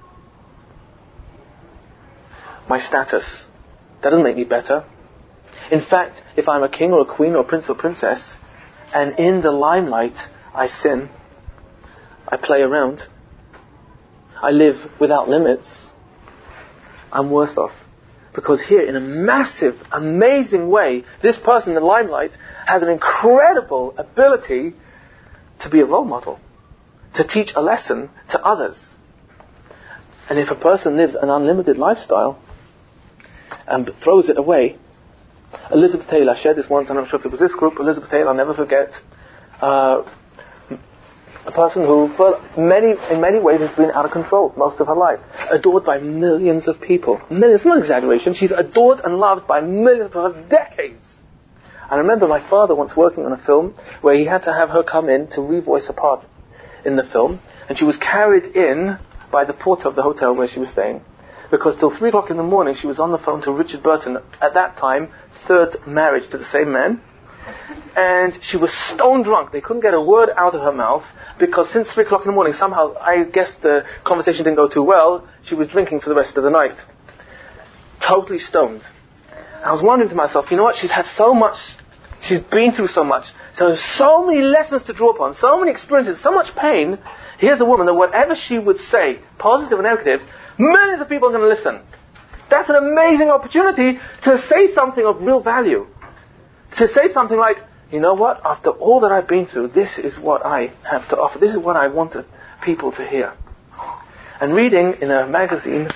My status. That doesn't make me better. In fact, if I'm a king or a queen or a prince or princess, and in the limelight I sin, I play around, I live without limits, I'm worse off. Because here, in a massive, amazing way, this person in the limelight has an incredible ability to be a role model, to teach a lesson to others. And if a person lives an unlimited lifestyle and throws it away, Elizabeth Taylor, I shared this once, I'm not sure if it was this group, Elizabeth Taylor, I'll never forget, uh, a person who, for many, in many ways, has been out of control most of her life. Adored by millions of people. Millions, not exaggeration. She's adored and loved by millions for decades. I remember my father once working on a film where he had to have her come in to revoice a part in the film, and she was carried in by the porter of the hotel where she was staying, because till three o'clock in the morning she was on the phone to Richard Burton, at that time, third marriage to the same man, and she was stone drunk. They couldn't get a word out of her mouth, because since three o'clock in the morning, somehow, I guess the conversation didn't go too well, she was drinking for the rest of the night. Totally stoned. I was wondering to myself, you know what, she's had so much, she's been through so much, so so many lessons to draw upon, so many experiences, so much pain. Here's a woman that whatever she would say, positive or negative, millions of people are going to listen. That's an amazing opportunity to say something of real value. To say something like, you know what, after all that I've been through, this is what I have to offer. This is what I wanted people to hear. And reading in a magazine,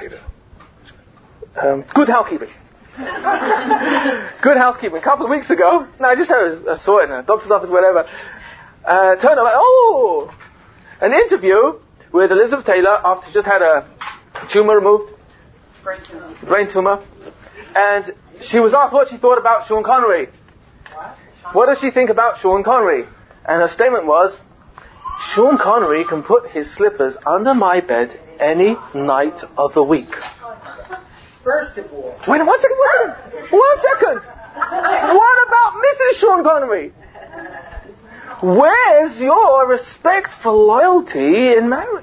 um, Good Housekeeping. Good Housekeeping. A couple of weeks ago, no, I just I saw it in a doctor's office, whatever. Uh, turned up, oh, an interview with Elizabeth Taylor after she just had a tumor removed, brain tumor. brain tumor, and she was asked what she thought about Sean Connery. What? What does she think about Sean Connery? And her statement was, Sean Connery can put his slippers under my bed any night of the week. First of all... Wait, one second, one second. One second. What about Missus Sean Connery? Where's your respect for loyalty in marriage?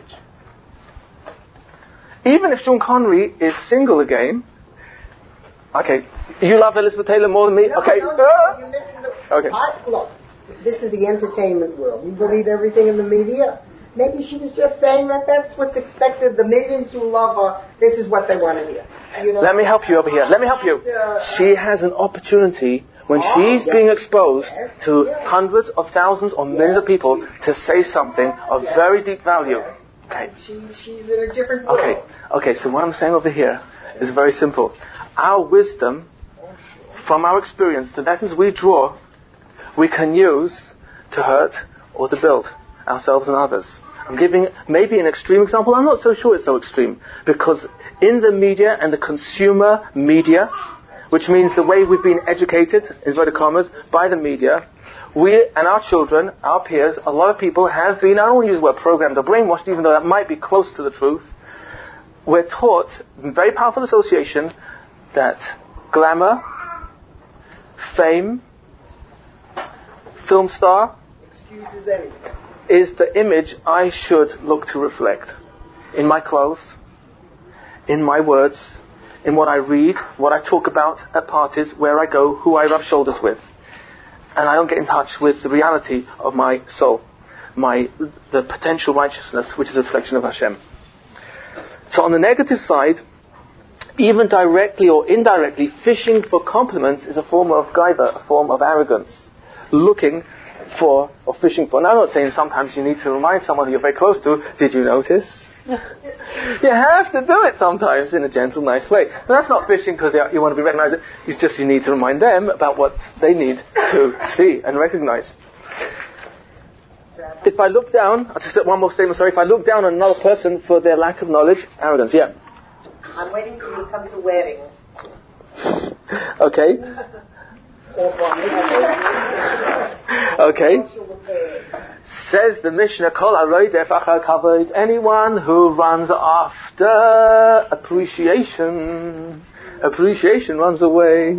Even if Sean Connery is single again, okay, you love Elizabeth Taylor more than me? No, okay. no, no, you listen to, okay. I, look, this is the entertainment world. You believe everything in the media? Maybe she was just saying that that's what's expected. The millions who love her, this is what they want to hear. You know? Let me help you over here. Let me help you. Uh, she has an opportunity when oh, she's yes, being exposed yes, to yes. hundreds of thousands or millions Yes, of people to say something of yes, very deep value. yes. Okay. She, she's in a different world. Okay. Okay. So what I'm saying over here is very simple. Our wisdom, from our experience, the lessons we draw, we can use to hurt or to build ourselves and others. I'm giving maybe an extreme example. I'm not so sure it's so extreme, because in the media and the consumer media, which means the way we've been educated, inverted commas, by the media. We and our children, our peers, a lot of people have been, I don't want to use the word programmed or brainwashed, even though that might be close to the truth. We're taught, very powerful association, that glamour, fame, film star, Excuses anything. is the image I should look to reflect. In my clothes, in my words, in what I read, what I talk about at parties, where I go, who I rub shoulders with. And I don't get in touch with the reality of my soul, my the potential righteousness, which is a reflection of Hashem. So on the negative side, even directly or indirectly, fishing for compliments is a form of gaiva, a form of arrogance. Looking for, or fishing for. Now I'm not saying sometimes you need to remind someone who you're very close to, did you notice? You have to do it sometimes in a gentle, nice way. But that's not fishing because you want to be recognized. It's just you need to remind them about what they need to see and recognize. If I look down, I'll just one more statement, sorry. If I look down on another person for their lack of knowledge, arrogance, yeah. I'm waiting till you come to weddings. Okay. Okay. Says the Mishnah, Kol haroidef achar kavod, anyone who runs after appreciation, appreciation runs away.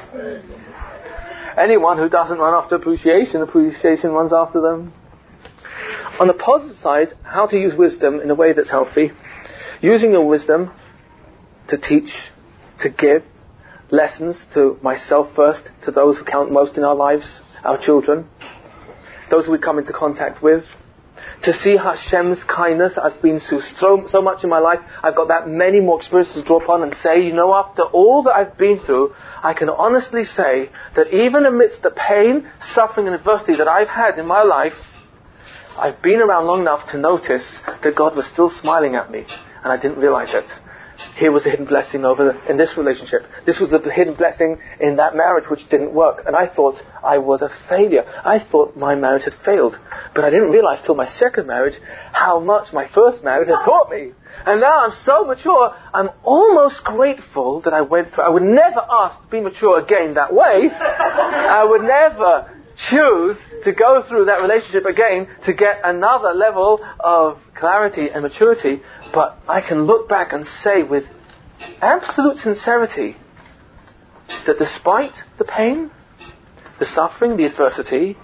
Anyone who doesn't run after appreciation, appreciation runs after them. On the positive side, how to use wisdom in a way that's healthy. Using your wisdom to teach, to give lessons to myself first, to those who count most in our lives, our children, those we come into contact with, to see Hashem's kindness. I've been through so, so much in my life, I've got that many more experiences to draw upon and say, you know, after all that I've been through, I can honestly say that even amidst the pain, suffering and adversity that I've had in my life, I've been around long enough to notice that God was still smiling at me, and I didn't realize it. Here was a hidden blessing over the, in this relationship. This was a hidden blessing in that marriage which didn't work. And I thought I was a failure. I thought my marriage had failed. But I didn't realize till my second marriage how much my first marriage had taught me. And now I'm so mature, I'm almost grateful that I went through. I would never ask to be mature again that way. I would never choose to go through that relationship again to get another level of clarity and maturity. But I can look back and say with absolute sincerity that despite the pain, the suffering, the adversity,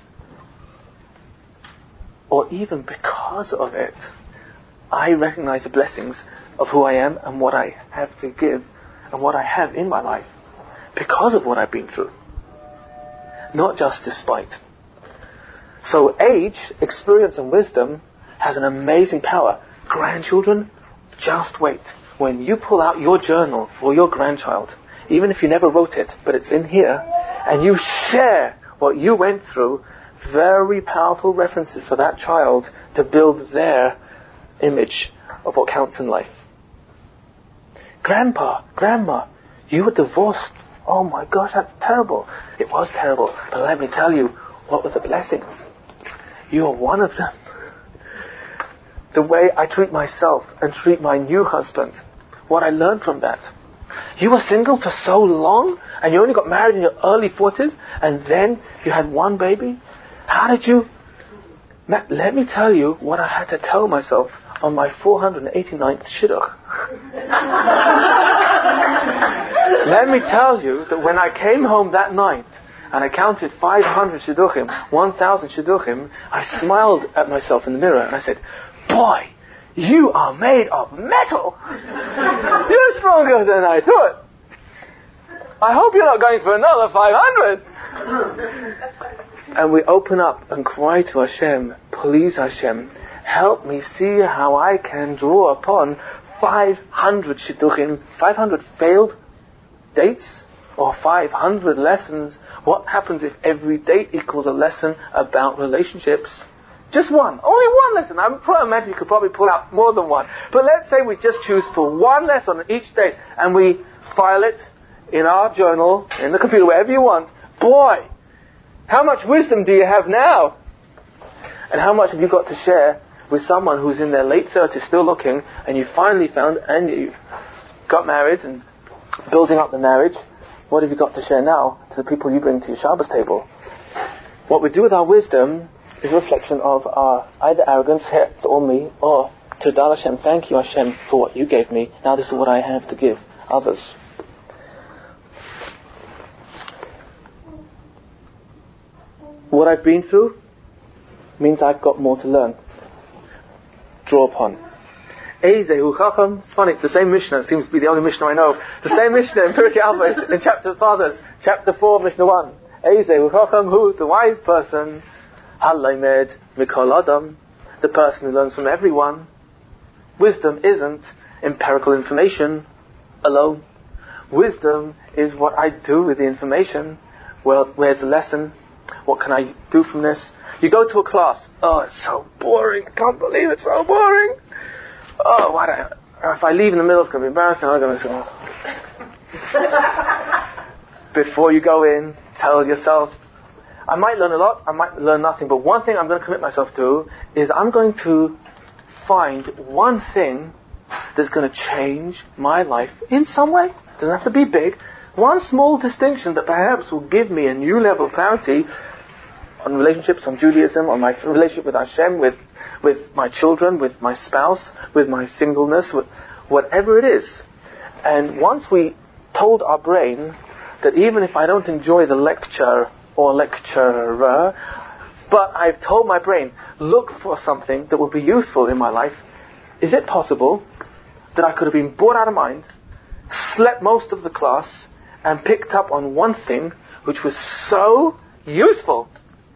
or even because of it, I recognize the blessings of who I am and what I have to give and what I have in my life because of what I've been through. Not just despite. So age, experience and wisdom has an amazing power. Grandchildren, just wait. When you pull out your journal for your grandchild, even if you never wrote it, but it's in here, and you share what you went through, very powerful references for that child to build their image of what counts in life. Grandpa, Grandma, you were divorced. Oh my gosh, that's terrible. It was terrible. But let me tell you, what were the blessings? You are one of them. The way I treat myself and treat my new husband, what I learned from that. You were single for so long, and you only got married in your early forties, and then you had one baby. How did you... Let me tell you what I had to tell myself on my four hundred eighty-ninth shidduch. Let me tell you that when I came home that night, and I counted five hundred shidduchim, one thousand shidduchim, I smiled at myself in the mirror, and I said, boy, you are made of metal. You're stronger than I thought. I hope you're not going for another five hundred. And we open up and cry to Hashem, please Hashem, help me see how I can draw upon five hundred shidduchim, five hundred failed dates, or five hundred lessons. What happens if every date equals a lesson about relationships? Just one. Only one lesson. I imagine you could probably pull out more than one. But let's say we just choose for one lesson on each date and we file it in our journal, in the computer, wherever you want. Boy, how much wisdom do you have now? And how much have you got to share with someone who's in their late thirties still looking, and you finally found, and you got married and building up the marriage, What have you got to share now to the people you bring to your Shabbos table? What we do with our wisdom is a reflection of our either arrogance, hey, it's all me, or Todah Hashem, thank you Hashem for what you gave me. Now this is what I have to give others. What I've been through means I've got more to learn. Draw upon. Ezehu Chacham. It's funny, it's the same Mishnah. It seems to be the only Mishnah I know. The same Mishnah in Pirkei Avos, in chapter of Fathers, chapter four, Mishnah one. Ezehu Chacham, who is the wise person? Halamed Mikol Adam, the person who learns from everyone. Wisdom isn't empirical information alone. Wisdom is what I do with the information. Well, where's the lesson? What can I do from this? You go to a class. Oh, it's so boring. I can't believe it's so boring. Oh, why don't I, if I leave in the middle, it's going to be embarrassing. I'm going to say, before you go in, tell yourself, I might learn a lot, I might learn nothing, but one thing I'm going to commit myself to is I'm going to find one thing that's going to change my life in some way. It doesn't have to be big. One small distinction that perhaps will give me a new level of clarity on relationships, on Judaism, on my relationship with Hashem, with, with my children, with my spouse, with my singleness, with whatever it is. And once we told our brain that even if I don't enjoy the lecture or lecturer, but I've told my brain, look for something that will be useful in my life, is it possible that I could have been bored out of mind, slept most of the class, and picked up on one thing which was so useful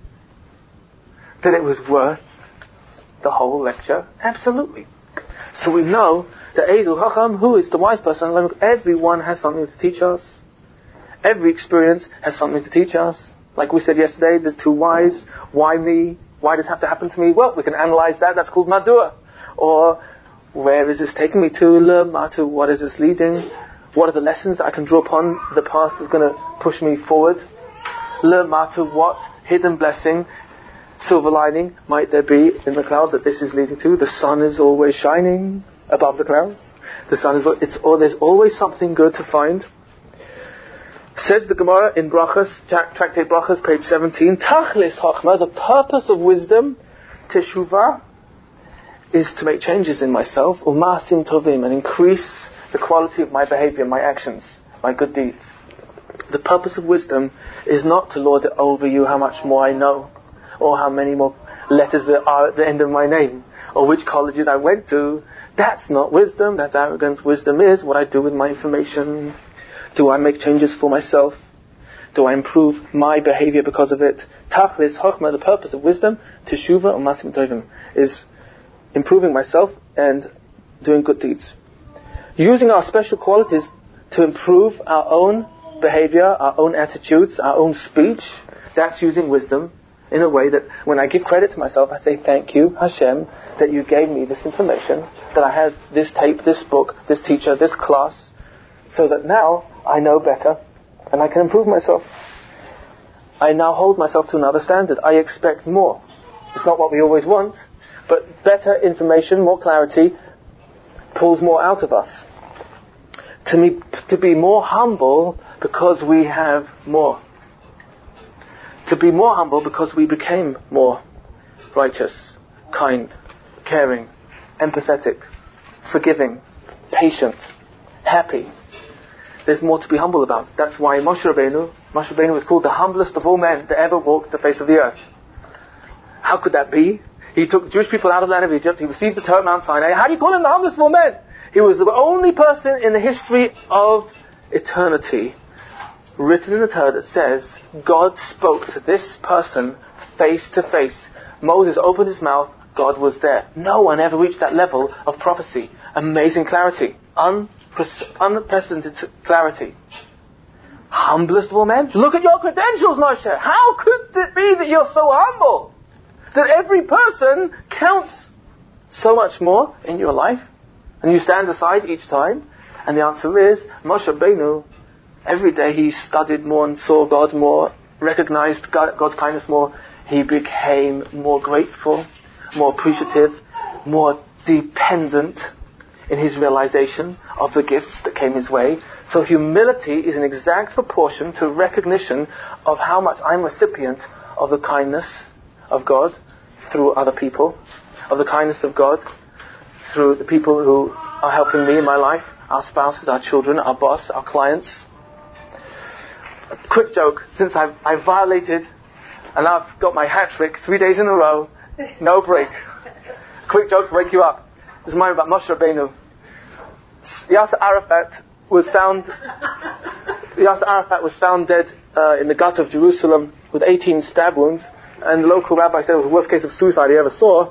that it was worth the whole lecture? Absolutely. So we know that Ezel Chacham, who is the wise person, everyone has something to teach us. Every experience has something to teach us. Like we said yesterday, there's two whys. Why me? Why does it have to happen to me? Well, we can analyze that. That's called Madua. Or, where is this taking me to? Le Matu, what is this leading? What are the lessons that I can draw upon the past that's going to push me forward? Le Matu, what hidden blessing, silver lining might there be in the cloud that this is leading to? The sun is always shining above the clouds. The sun is, it's, or there's always something good to find. Says the Gemara in Brachas, Tractate Brachas, page seventeen, Tachlis Chachma, the purpose of wisdom, Teshuvah, is to make changes in myself, Umasim Tovim, and increase the quality of my behavior, my actions, my good deeds. The purpose of wisdom is not to lord it over you how much more I know, or how many more letters there are at the end of my name, or which colleges I went to. That's not wisdom, that's arrogance. Wisdom is what I do with my information. Do I make changes for myself? Do I improve my behavior because of it? Tachlis Chochma, the purpose of wisdom, Teshuvah or Masim Tovim, is improving myself and doing good deeds. Using our special qualities to improve our own behavior, our own attitudes, our own speech, that's using wisdom in a way that when I give credit to myself, I say, thank you, Hashem, that you gave me this information, that I had this tape, this book, this teacher, this class, so that now I know better and I can improve myself. I now hold myself to another standard. I expect more. It's not what we always want, but better information, more clarity, pulls more out of us. To me, to be more humble because we have more. To be more humble because we became more righteous, kind, caring, empathetic, forgiving, patient, happy. There's more to be humble about. That's why Moshe Rabbeinu, Moshe Rabbeinu was called the humblest of all men that ever walked the face of the earth. How could that be? He took the Jewish people out of the land of Egypt. He received the Torah at Mount Sinai. How do you call him the humblest of all men? He was the only person in the history of eternity written in the Torah that says God spoke to this person face to face. Moses opened his mouth, God was there. No one ever reached that level of prophecy. Amazing clarity. Unpre- unprecedented clarity. Humblest of all men? Look at your credentials, Moshe. How could it be that you're so humble? That every person counts so much more in your life? And you stand aside each time? And the answer is, Moshe Rabbeinu, every day he studied more and saw God more, recognized God, God's kindness more. He became more grateful, more appreciative, more dependent. in his realization of the gifts that came his way. So humility is an exact proportion to recognition of how much I'm recipient of the kindness of God through other people, of the kindness of God through the people who are helping me in my life, our spouses, our children, our boss, our clients. A quick joke, since I've, I've violated, and I've got my hat trick three days in a row, no break. Quick joke to wake you up. This is mine about Moshe Rabbeinu. Yasser Arafat was found Yasser Arafat was found dead uh, in the gut of Jerusalem with eighteen stab wounds, and the local rabbi said it was the worst case of suicide he ever saw.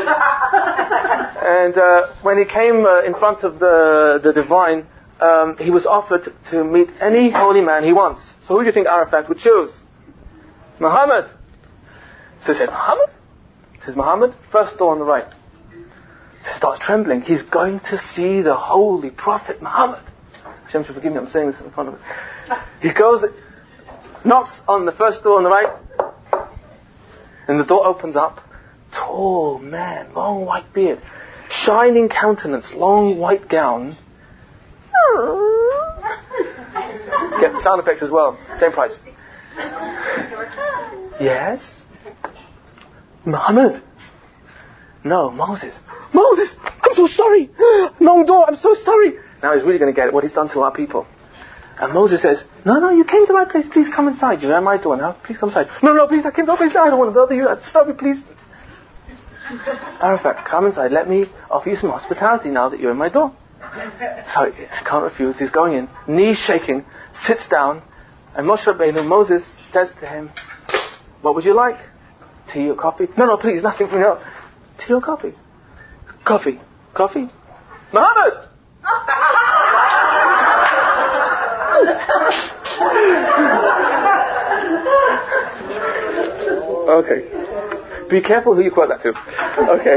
And uh, when he came uh, in front of the the divine, um, he was offered to meet any holy man he wants. So who do you think Arafat would choose? Muhammad. So he said, Muhammad? Says Muhammad, first door on the right. He starts trembling. He's going to see the holy prophet Muhammad. Hashem should forgive me, I'm saying this in front of him. He goes, knocks on the first door on the right, and the door opens up. Tall man, long white beard, shining countenance, long white gown. Get sound effects as well, same price. Yes? Muhammad? No, Moses. Moses, I'm so sorry. Long door, I'm so sorry. Now he's really going to get it, what he's done to our people. And Moses says, no, no, you came to my place, please come inside. You're at my door now, please come inside. No, no, please, I came to my place, I don't want to bother you. Stop me, please. Arafat, come inside, let me offer you some hospitality now that you're in my door. So I can't refuse, he's going in, knees shaking, sits down, and Moshe Rabbeinu, Moses, says to him, what would you like? Tea or coffee? No, no, please, nothing for you. Tea or coffee? Coffee. Coffee? Muhammad! Okay. Be careful who you quote that to. Okay.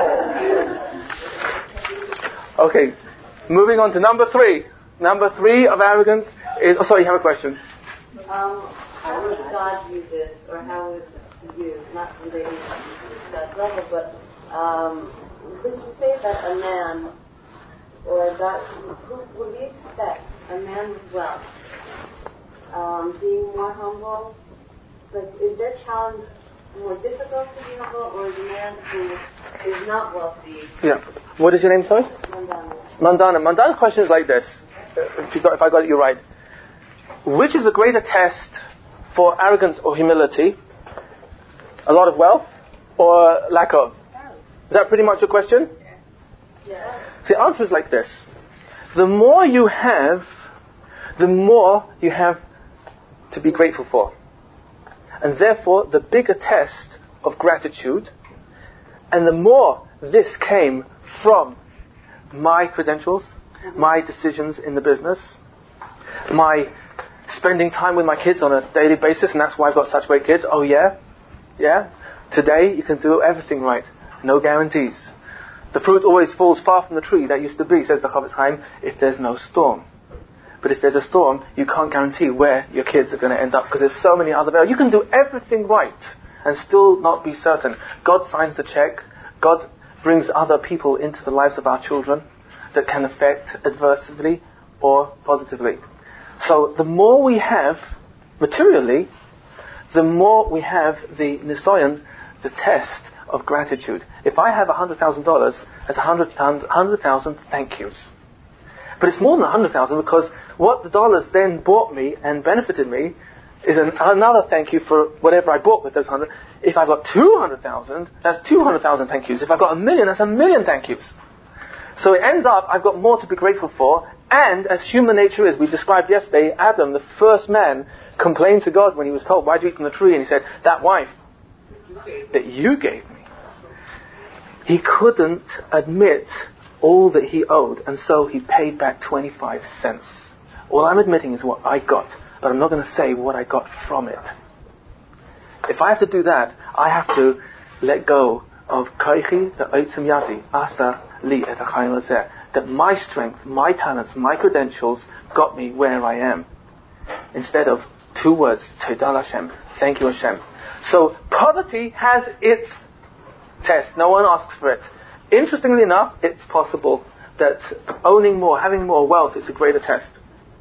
Okay. Moving on to number three. Number three of arrogance is... Oh, sorry, you have a question. Um, how would God view this, or how would you, not relating to God's level, but um, would you say that a man, or God, who, would we expect a man with wealth um, being more humble? Like, is their challenge more difficult to be humble, or is a man who is not wealthy? Yeah. What is your name, sorry? Mandana. Mandana. Mandana's question is like this, if, you got, if I got it you right. Which is a greater test for arrogance or humility? A lot of wealth or lack of? Is that pretty much your question? Yeah. So the answer is like this. The more you have, the more you have to be grateful for. And therefore, the bigger test of gratitude, and the more this came from my credentials, my decisions in the business, my spending time with my kids on a daily basis, and that's why I've got such great kids. Oh yeah? Yeah? Today you can do everything right. No guarantees. The fruit always falls far from the tree. That used to be, says the Chofetz Chaim, if there's no storm. But if there's a storm, you can't guarantee where your kids are going to end up, because there's so many other variables. You can do everything right and still not be certain. God signs the check. God brings other people into the lives of our children that can affect adversely or positively. So the more we have materially, the more we have the nisayon, the test of gratitude. If I have one hundred thousand dollars, that's one hundred thousand thank yous. But it's more than one hundred thousand because what the dollars then bought me and benefited me is an, another thank you for whatever I bought with those one hundred. If I've got two hundred thousand, that's two hundred thousand thank yous. If I've got a million, that's a million thank yous. So it ends up, I've got more to be grateful for, and as human nature is, we described yesterday, Adam, the first man, complained to God when he was told, why did you eat from the tree? And he said, that wife that you gave me. He couldn't admit all that he owed, and so he paid back twenty-five cents. All I'm admitting is what I got, but I'm not going to say what I got from it. If I have to do that, I have to let go of Kaichi ve'otzim yadi, asa li et ha'chaim hazeh, that my strength, my talents, my credentials got me where I am. Instead of two words, Todah Hashem, thank you Hashem. So poverty has its test. No one asks for it. Interestingly enough, it's possible. that owning more, having more wealth is a greater test.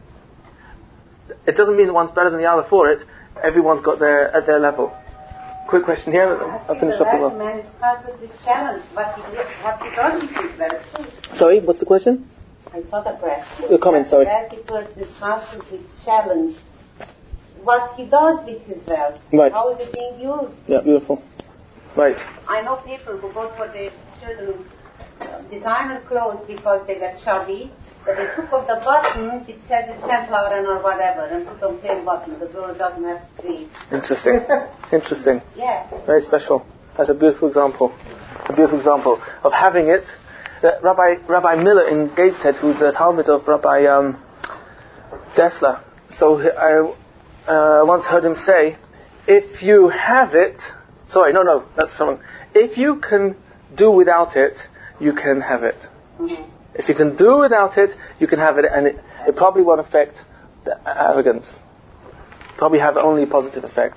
It doesn't mean that one's better than the other for it. Everyone's got their at their level. Quick question here. I'll finish up with one. Man is constantly challenged, but he, what he doesn't think very true. Sorry, what's the question? I thought a question. Your comment, sorry. That it was this constantly challenged what he does with his wealth. Right. How is it being used? Yeah, beautiful. Right. I know people who go for their children uh, designer clothes because they get chubby, but they took off the button, it says it's Templar or whatever, and put on plain button. The girl doesn't have to see. Interesting. Interesting. Yeah. Very special. That's a beautiful example. A beautiful example of having it. That Rabbi Rabbi Miller in Gateshead, who's a Talmud of Rabbi um, Dessler. So I uh, once heard him say, if you have it, sorry, no, no, that's wrong. If you can do without it, you can have it. Mm-hmm. If you can do without it, you can have it, and it, it probably won't affect the arrogance. Probably have only a positive effect.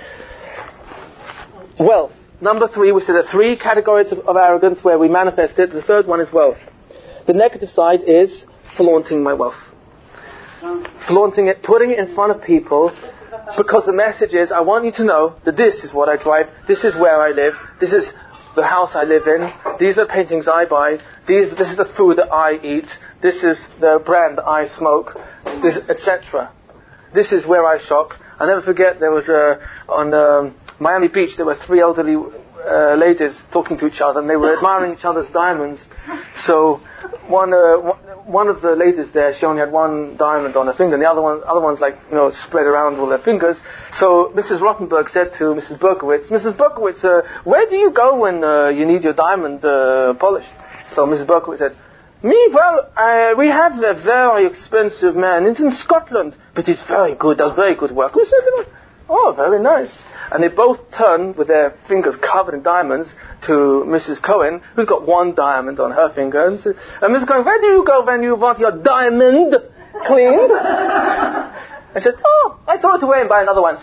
Wealth. Number three, we said there are three categories of, of arrogance where we manifest it. The third one is wealth. The negative side is flaunting my wealth. Flaunting it, putting it in front of people, because the message is, I want you to know that this is what I drive, this is where I live, this is the house I live in, these are the paintings I buy, these, this is the food that I eat, this is the brand that I smoke, this, et cetera. This is where I shop. I'll never forget, there was a, on um, Miami Beach, there were three elderly uh, ladies talking to each other, and they were admiring each other's diamonds. So one uh, one of the ladies there, she only had one diamond on her finger, and the other one, other one's like, you know, spread around all their fingers. So Missus Rottenberg said to Missus Berkowitz, Missus Berkowitz, uh, where do you go when uh, you need your diamond uh, polished? So Missus Berkowitz said, me, well, uh, we have a very expensive man. It's in Scotland, but he's very good, does very good work. We said, oh, very nice. And they both turned with their fingers covered in diamonds to Missus Cohen, who's got one diamond on her finger. And, said, and Missus Cohen, where do you go when you want your diamond cleaned? I said, oh, I throw it away and buy another one.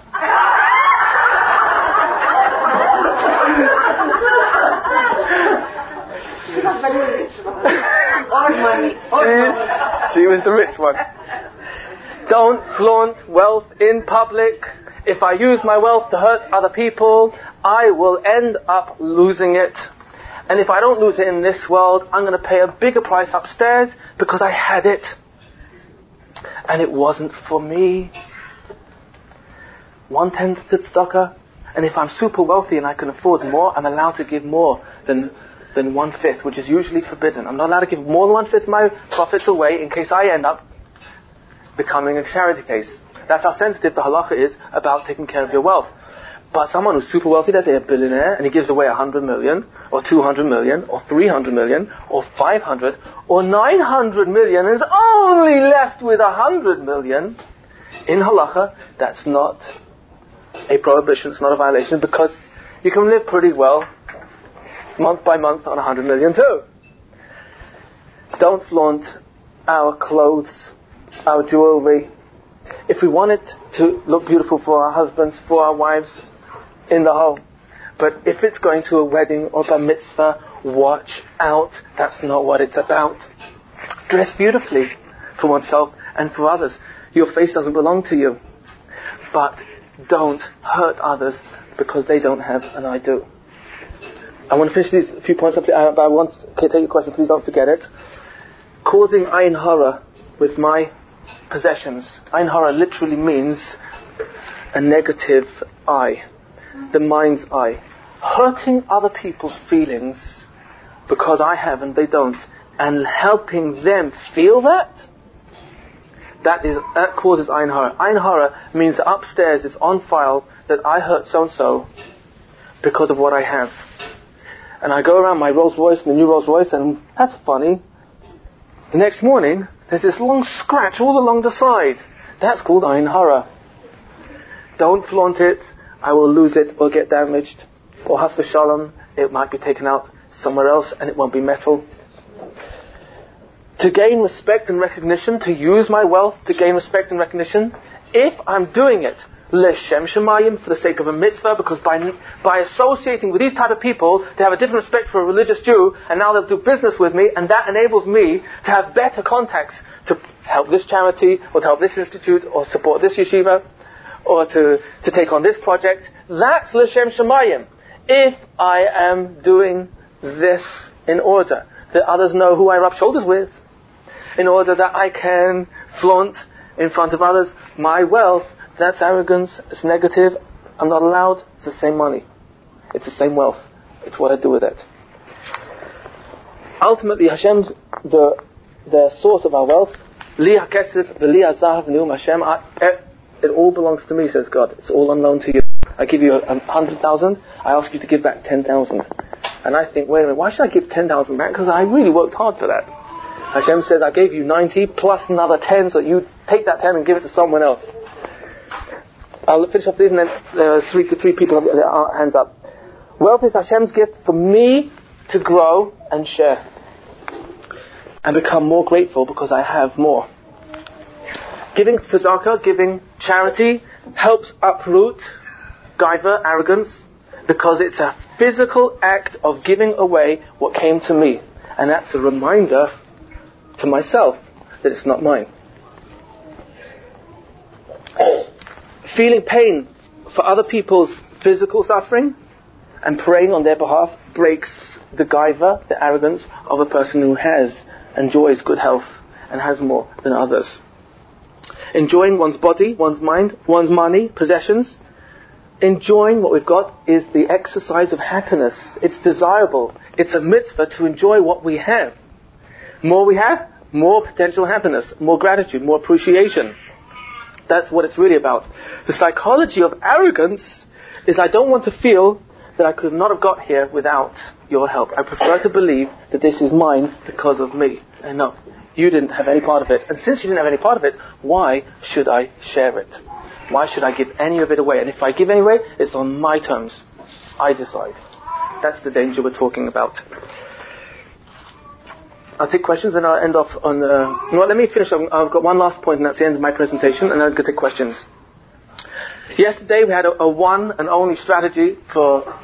she, she was the rich one. Don't flaunt wealth in public. If I use my wealth to hurt other people, I will end up losing it. And if I don't lose it in this world, I'm going to pay a bigger price upstairs because I had it. And it wasn't for me. One-tenth to tzedakah. And if I'm super wealthy and I can afford more, I'm allowed to give more than than one-fifth, which is usually forbidden. I'm not allowed to give more than one-fifth of my profits away in case I end up becoming a charity case. That's how sensitive the halacha is about taking care of your wealth. But someone who's super wealthy, let's say a billionaire, and he gives away one hundred million, or two hundred million, or three hundred million, or five hundred, or nine hundred million, and is only left with one hundred million, in halacha, that's not a prohibition, it's not a violation, because you can live pretty well, month by month, on one hundred million too. Don't flaunt our clothes, our jewelry. If we want it to look beautiful for our husbands, for our wives, in the home. But if it's going to a wedding or bar mitzvah, watch out. That's not what it's about. Dress beautifully for oneself and for others. Your face doesn't belong to you. But don't hurt others because they don't have and I do. I want to finish these few points up, but I want to take your question. Please don't forget it. Causing ayin hara with my possessions. Ayin hara literally means a negative eye. The mind's eye. Hurting other people's feelings because I have and they don't, and helping them feel that, that is that causes ayin hara. Ayin hara means upstairs it's on file that I hurt so-and-so because of what I have. And I go around my Rolls Royce, the new Rolls Royce, and that's funny. The next morning, there's this long scratch all along the side. That's called ayin hara. Don't flaunt it. I will lose it or get damaged. Or has v'shalom, it might be taken out somewhere else and it won't be metal. To gain respect and recognition, to use my wealth to gain respect and recognition, if I'm doing it L'Shem Shemayim, for the sake of a mitzvah, because by by associating with these type of people, they have a different respect for a religious Jew, and now they'll do business with me, and that enables me to have better contacts to help this charity, or to help this institute, or support this yeshiva, or to, to take on this project. That's L'Shem Shemayim. If I am doing this in order that others know who I rub shoulders with, in order that I can flaunt in front of others my wealth, that's arrogance, it's negative, I'm not allowed, it's the same money. It's the same wealth. It's what I do with it. Ultimately, Hashem's the the source of our wealth. Li HaKesef v'li HaZahav Neum Hashem. It all belongs to me, says God. It's all unknown to you. I give you a hundred thousand, I ask you to give back ten thousand. And I think, wait a minute, why should I give ten thousand back? Because I really worked hard for that. Hashem says, I gave you ninety plus another ten, so you take that ten and give it to someone else. I'll finish off these, and then there are three, three people have their hands up. Wealth is Hashem's gift for me to grow and share and become more grateful because I have more. Giving tzedakah, giving charity, helps uproot gaiva, arrogance, because it's a physical act of giving away what came to me. And that's a reminder to myself that it's not mine. Feeling pain for other people's physical suffering and praying on their behalf breaks the gaiva, the arrogance of a person who has, enjoys good health and has more than others. Enjoying one's body, one's mind, one's money, possessions, enjoying what we've got is the exercise of happiness. It's desirable. It's a mitzvah to enjoy what we have. More we have, more potential happiness, more gratitude, more appreciation. That's what it's really about. The psychology of arrogance is I don't want to feel that I could not have got here without your help. I prefer to believe that this is mine because of me. And no, you didn't have any part of it. And since you didn't have any part of it, why should I share it? Why should I give any of it away? And if I give any away, it's on my terms. I decide. That's the danger we're talking about. I'll take questions and I'll end off on... Uh, well, let me finish. I've got one last point and that's the end of my presentation, and then I'm going to take questions. Yesterday we had a, a one and only strategy for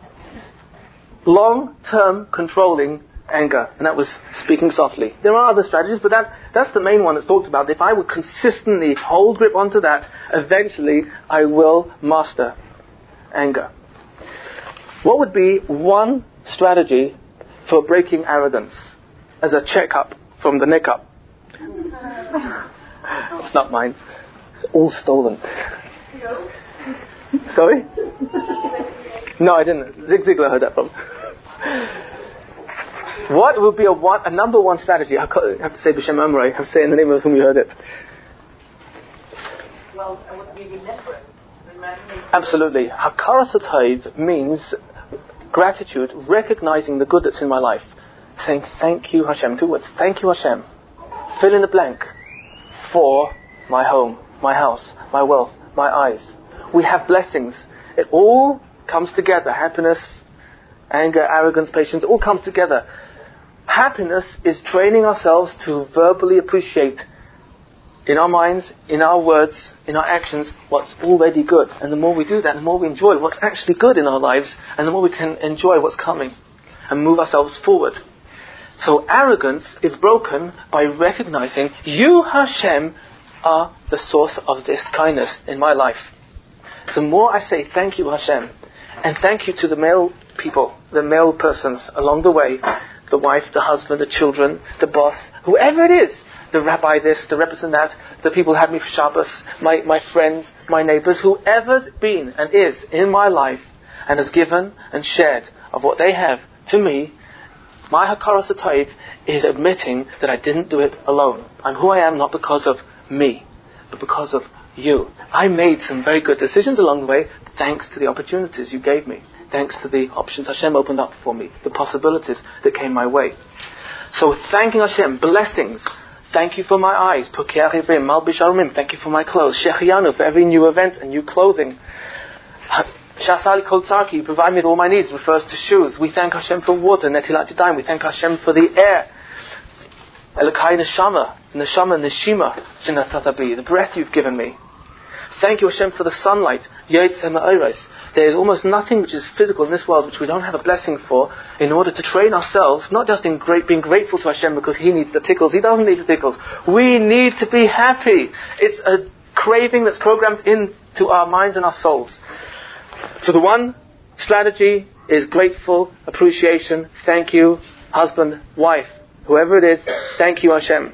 long-term controlling anger, and that was speaking softly. There are other strategies, but that, that's the main one that's talked about. If I would consistently hold grip onto that, eventually I will master anger. What would be one strategy for breaking arrogance as a checkup from the neck up? It's not mine. It's all stolen. Sorry? No, I didn't. Zig Ziglar heard that from. What would be a, one, a number one strategy? I have to say B'Shem Amrei. I have to say in the name of whom you heard it. Well, I would be remembering. remembering. Absolutely. Hakaras HaTov means gratitude, recognizing the good that's in my life. Saying thank you Hashem. Two words. Thank you Hashem. Fill in the blank. For my home, my house, my wealth, my eyes. We have blessings. It all comes together. Happiness, anger, arrogance, patience, all comes together. Happiness is training ourselves to verbally appreciate in our minds, in our words, in our actions, what's already good. And the more we do that, the more we enjoy what's actually good in our lives, and the more we can enjoy what's coming and move ourselves forward. So arrogance is broken by recognizing you, Hashem, are the source of this kindness in my life. The more I say thank you, Hashem, and thank you to the male people, the male persons along the way, the wife, the husband, the children, the boss, whoever it is, the rabbi this, the representative that, the people who had me for Shabbos, my, my friends, my neighbors, whoever's been and is in my life and has given and shared of what they have to me, my Hakaras HaTov is admitting that I didn't do it alone. I'm who I am not because of me, but because of you. I made some very good decisions along the way, thanks to the opportunities you gave me, thanks to the options Hashem opened up for me, the possibilities that came my way. So thanking Hashem, blessings. Thank you for my eyes. Thank you for my clothes. Shechianu, for every new event and new clothing. Shasali Kol Tzarki, provide me with all my needs, refers to shoes. We thank Hashem for water, Netilat Yadayim. We thank Hashem for the air. Elokai Neshama, Neshama Neshima, Jinatatabi, the breath you've given me. Thank you, Hashem, for the sunlight. There is almost nothing which is physical in this world which we don't have a blessing for, in order to train ourselves, not just in great, being grateful to Hashem because He needs the tickles. He doesn't need the tickles. We need to be happy. It's a craving that's programmed into our minds and our souls. So the one strategy is grateful, appreciation, thank you, husband, wife, whoever it is, thank you, Hashem.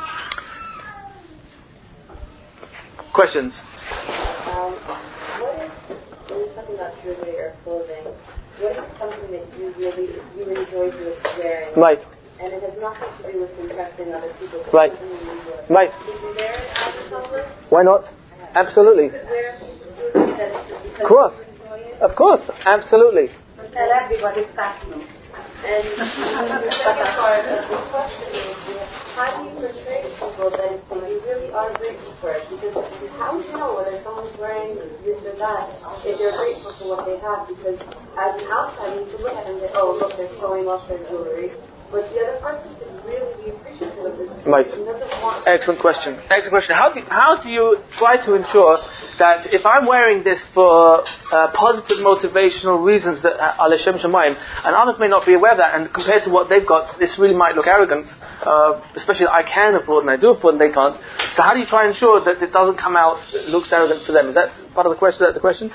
Questions? Um, what is, when you're talking about jewelry or clothing, what is something that you really, you enjoy wearing? Right. And it has nothing to do with impressing other people. Right. Right. Did you wear it as a public? Why not? Absolutely. Of course. Of course. Absolutely. Tell everybody it's custom. And the second part of this question is, how do you persuade people that you really are grateful for it? Because how would you know whether someone's wearing this or that if they're grateful for what they have? Because as an outsider, you can look at them and say, oh, look, they're showing off their jewelry. But the other person can really be appreciative of this. Right. Excellent question. Excellent question. How do you, how do you try to ensure that if I'm wearing this for uh, positive motivational reasons that are L'Shem Shamayim, and others may not be aware of that, and compared to what they've got, this really might look arrogant, uh, especially I can afford and I do afford and they can't. So how do you try and ensure that it doesn't come out, it looks arrogant for them? Is that part of the question? Is that the question?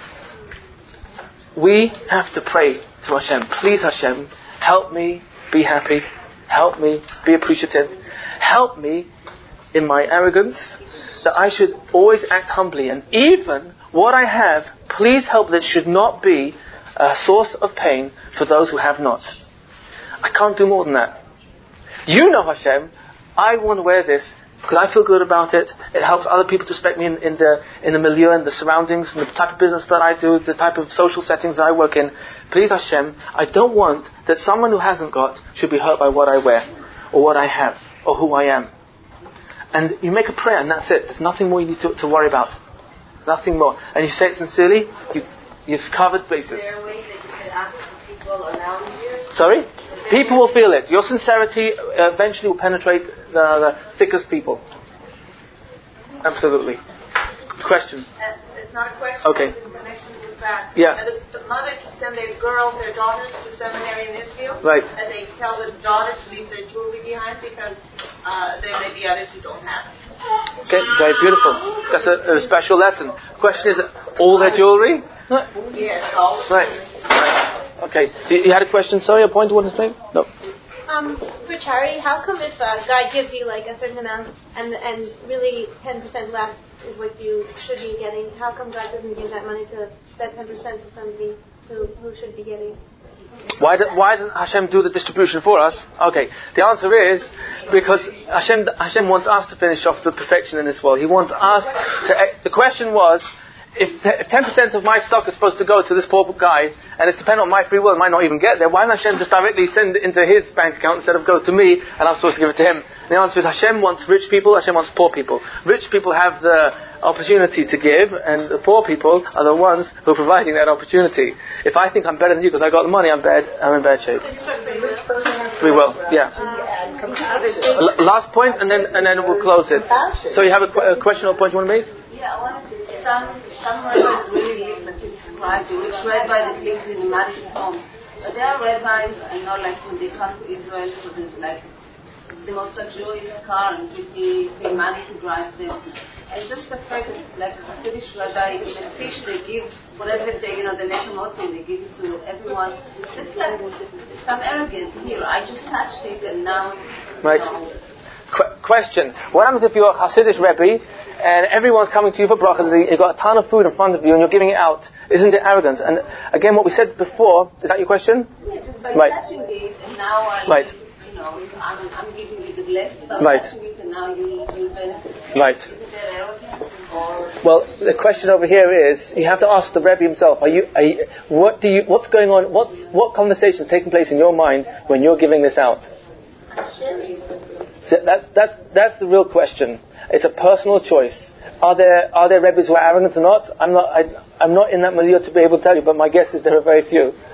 We have to pray to Hashem. Please, Hashem, help me be happy. Help me be appreciative. Help me in my arrogance that I should always act humbly. And even what I have, please help that it should not be a source of pain for those who have not. I can't do more than that. You know, Hashem, I want to wear this because I feel good about it. It helps other people to respect me in, in the in the milieu and the surroundings and the type of business that I do, the type of social settings that I work in. Please, Hashem, I don't want that someone who hasn't got should be hurt by what I wear, or what I have, or who I am. And you make a prayer, and that's it. There's nothing more you need to, to worry about. Nothing more. And you say it sincerely, you, you've covered bases. Is there a way that you can ask people around you? Sorry? People will feel it. Your sincerity eventually will penetrate the, the thickest people. Absolutely. Question? Uh, it's not a question. Okay. It's in connection with that. Yeah. And the, the mothers send their girls, their daughters to seminary in Israel. Right. And they tell the daughters to leave their jewelry behind because uh, there may be others who don't have it. Okay, very beautiful. That's a, a special lesson. Question is, all their jewelry? Right. Yes, all Right. Okay. Do you, you had a question? Sorry, a point you wanted to make? No. Um, for charity, how come if uh, God gives you like a certain amount and and really ten percent less is what you should be getting, how come God doesn't give that money to that ten percent to somebody who, who should be getting? Why, do, why doesn't Hashem do the distribution for us? Okay, the answer is because Hashem Hashem wants us to finish off the perfection in this world. He wants us to... The question was, if, if ten percent of my stock is supposed to go to this poor guy, and it's dependent on my free will, it might not even get there, why doesn't Hashem just directly send it into his bank account instead of go to me, and I'm supposed to give it to him? And the answer is Hashem wants rich people, Hashem wants poor people. Rich people have the opportunity to give, and the poor people are the ones who are providing that opportunity. If I think I'm better than you because I got the money, I'm bad, I'm in bad shape. We will, yeah. L- last point, and then and then we'll close it. So you have a, qu- a question or point you want to make? Yeah, I wanted to say, some, some rabbis really live like it's describing, which rabbi that lives in Madison homes. But there are rabbis, I know, like when they come to Israel, so there's like the most luxurious car and people pay money to drive them. And just the fact that like a Swedish rabbi, even fish, they give whatever they, you know, they make a moti and they give it to everyone. It's like some arrogance here. I just touched it and now it's, right. You know, Qu- question. What happens if you're a Hasidic Rebbe and everyone's coming to you for brachas and you've got a ton of food in front of you and you're giving it out? Isn't it arrogance? And again, what we said before, is that your question? yeah, just by right. touching it and now I, right. you know, I'm, I'm giving you the blessing by right. touching it and now you, you benefit. Right. Isn't that arrogance? Or well, the question over here is, you have to ask the Rebbe himself, are you, are you, what do you, what's going on, what's, what conversation is taking place in your mind when you're giving this out? So that's, that's, that's the real question. It's a personal choice. Are there, are there Rebbes who are arrogant or not? I'm not, I, I'm not in that milieu to be able to tell you, but my guess is there are very few.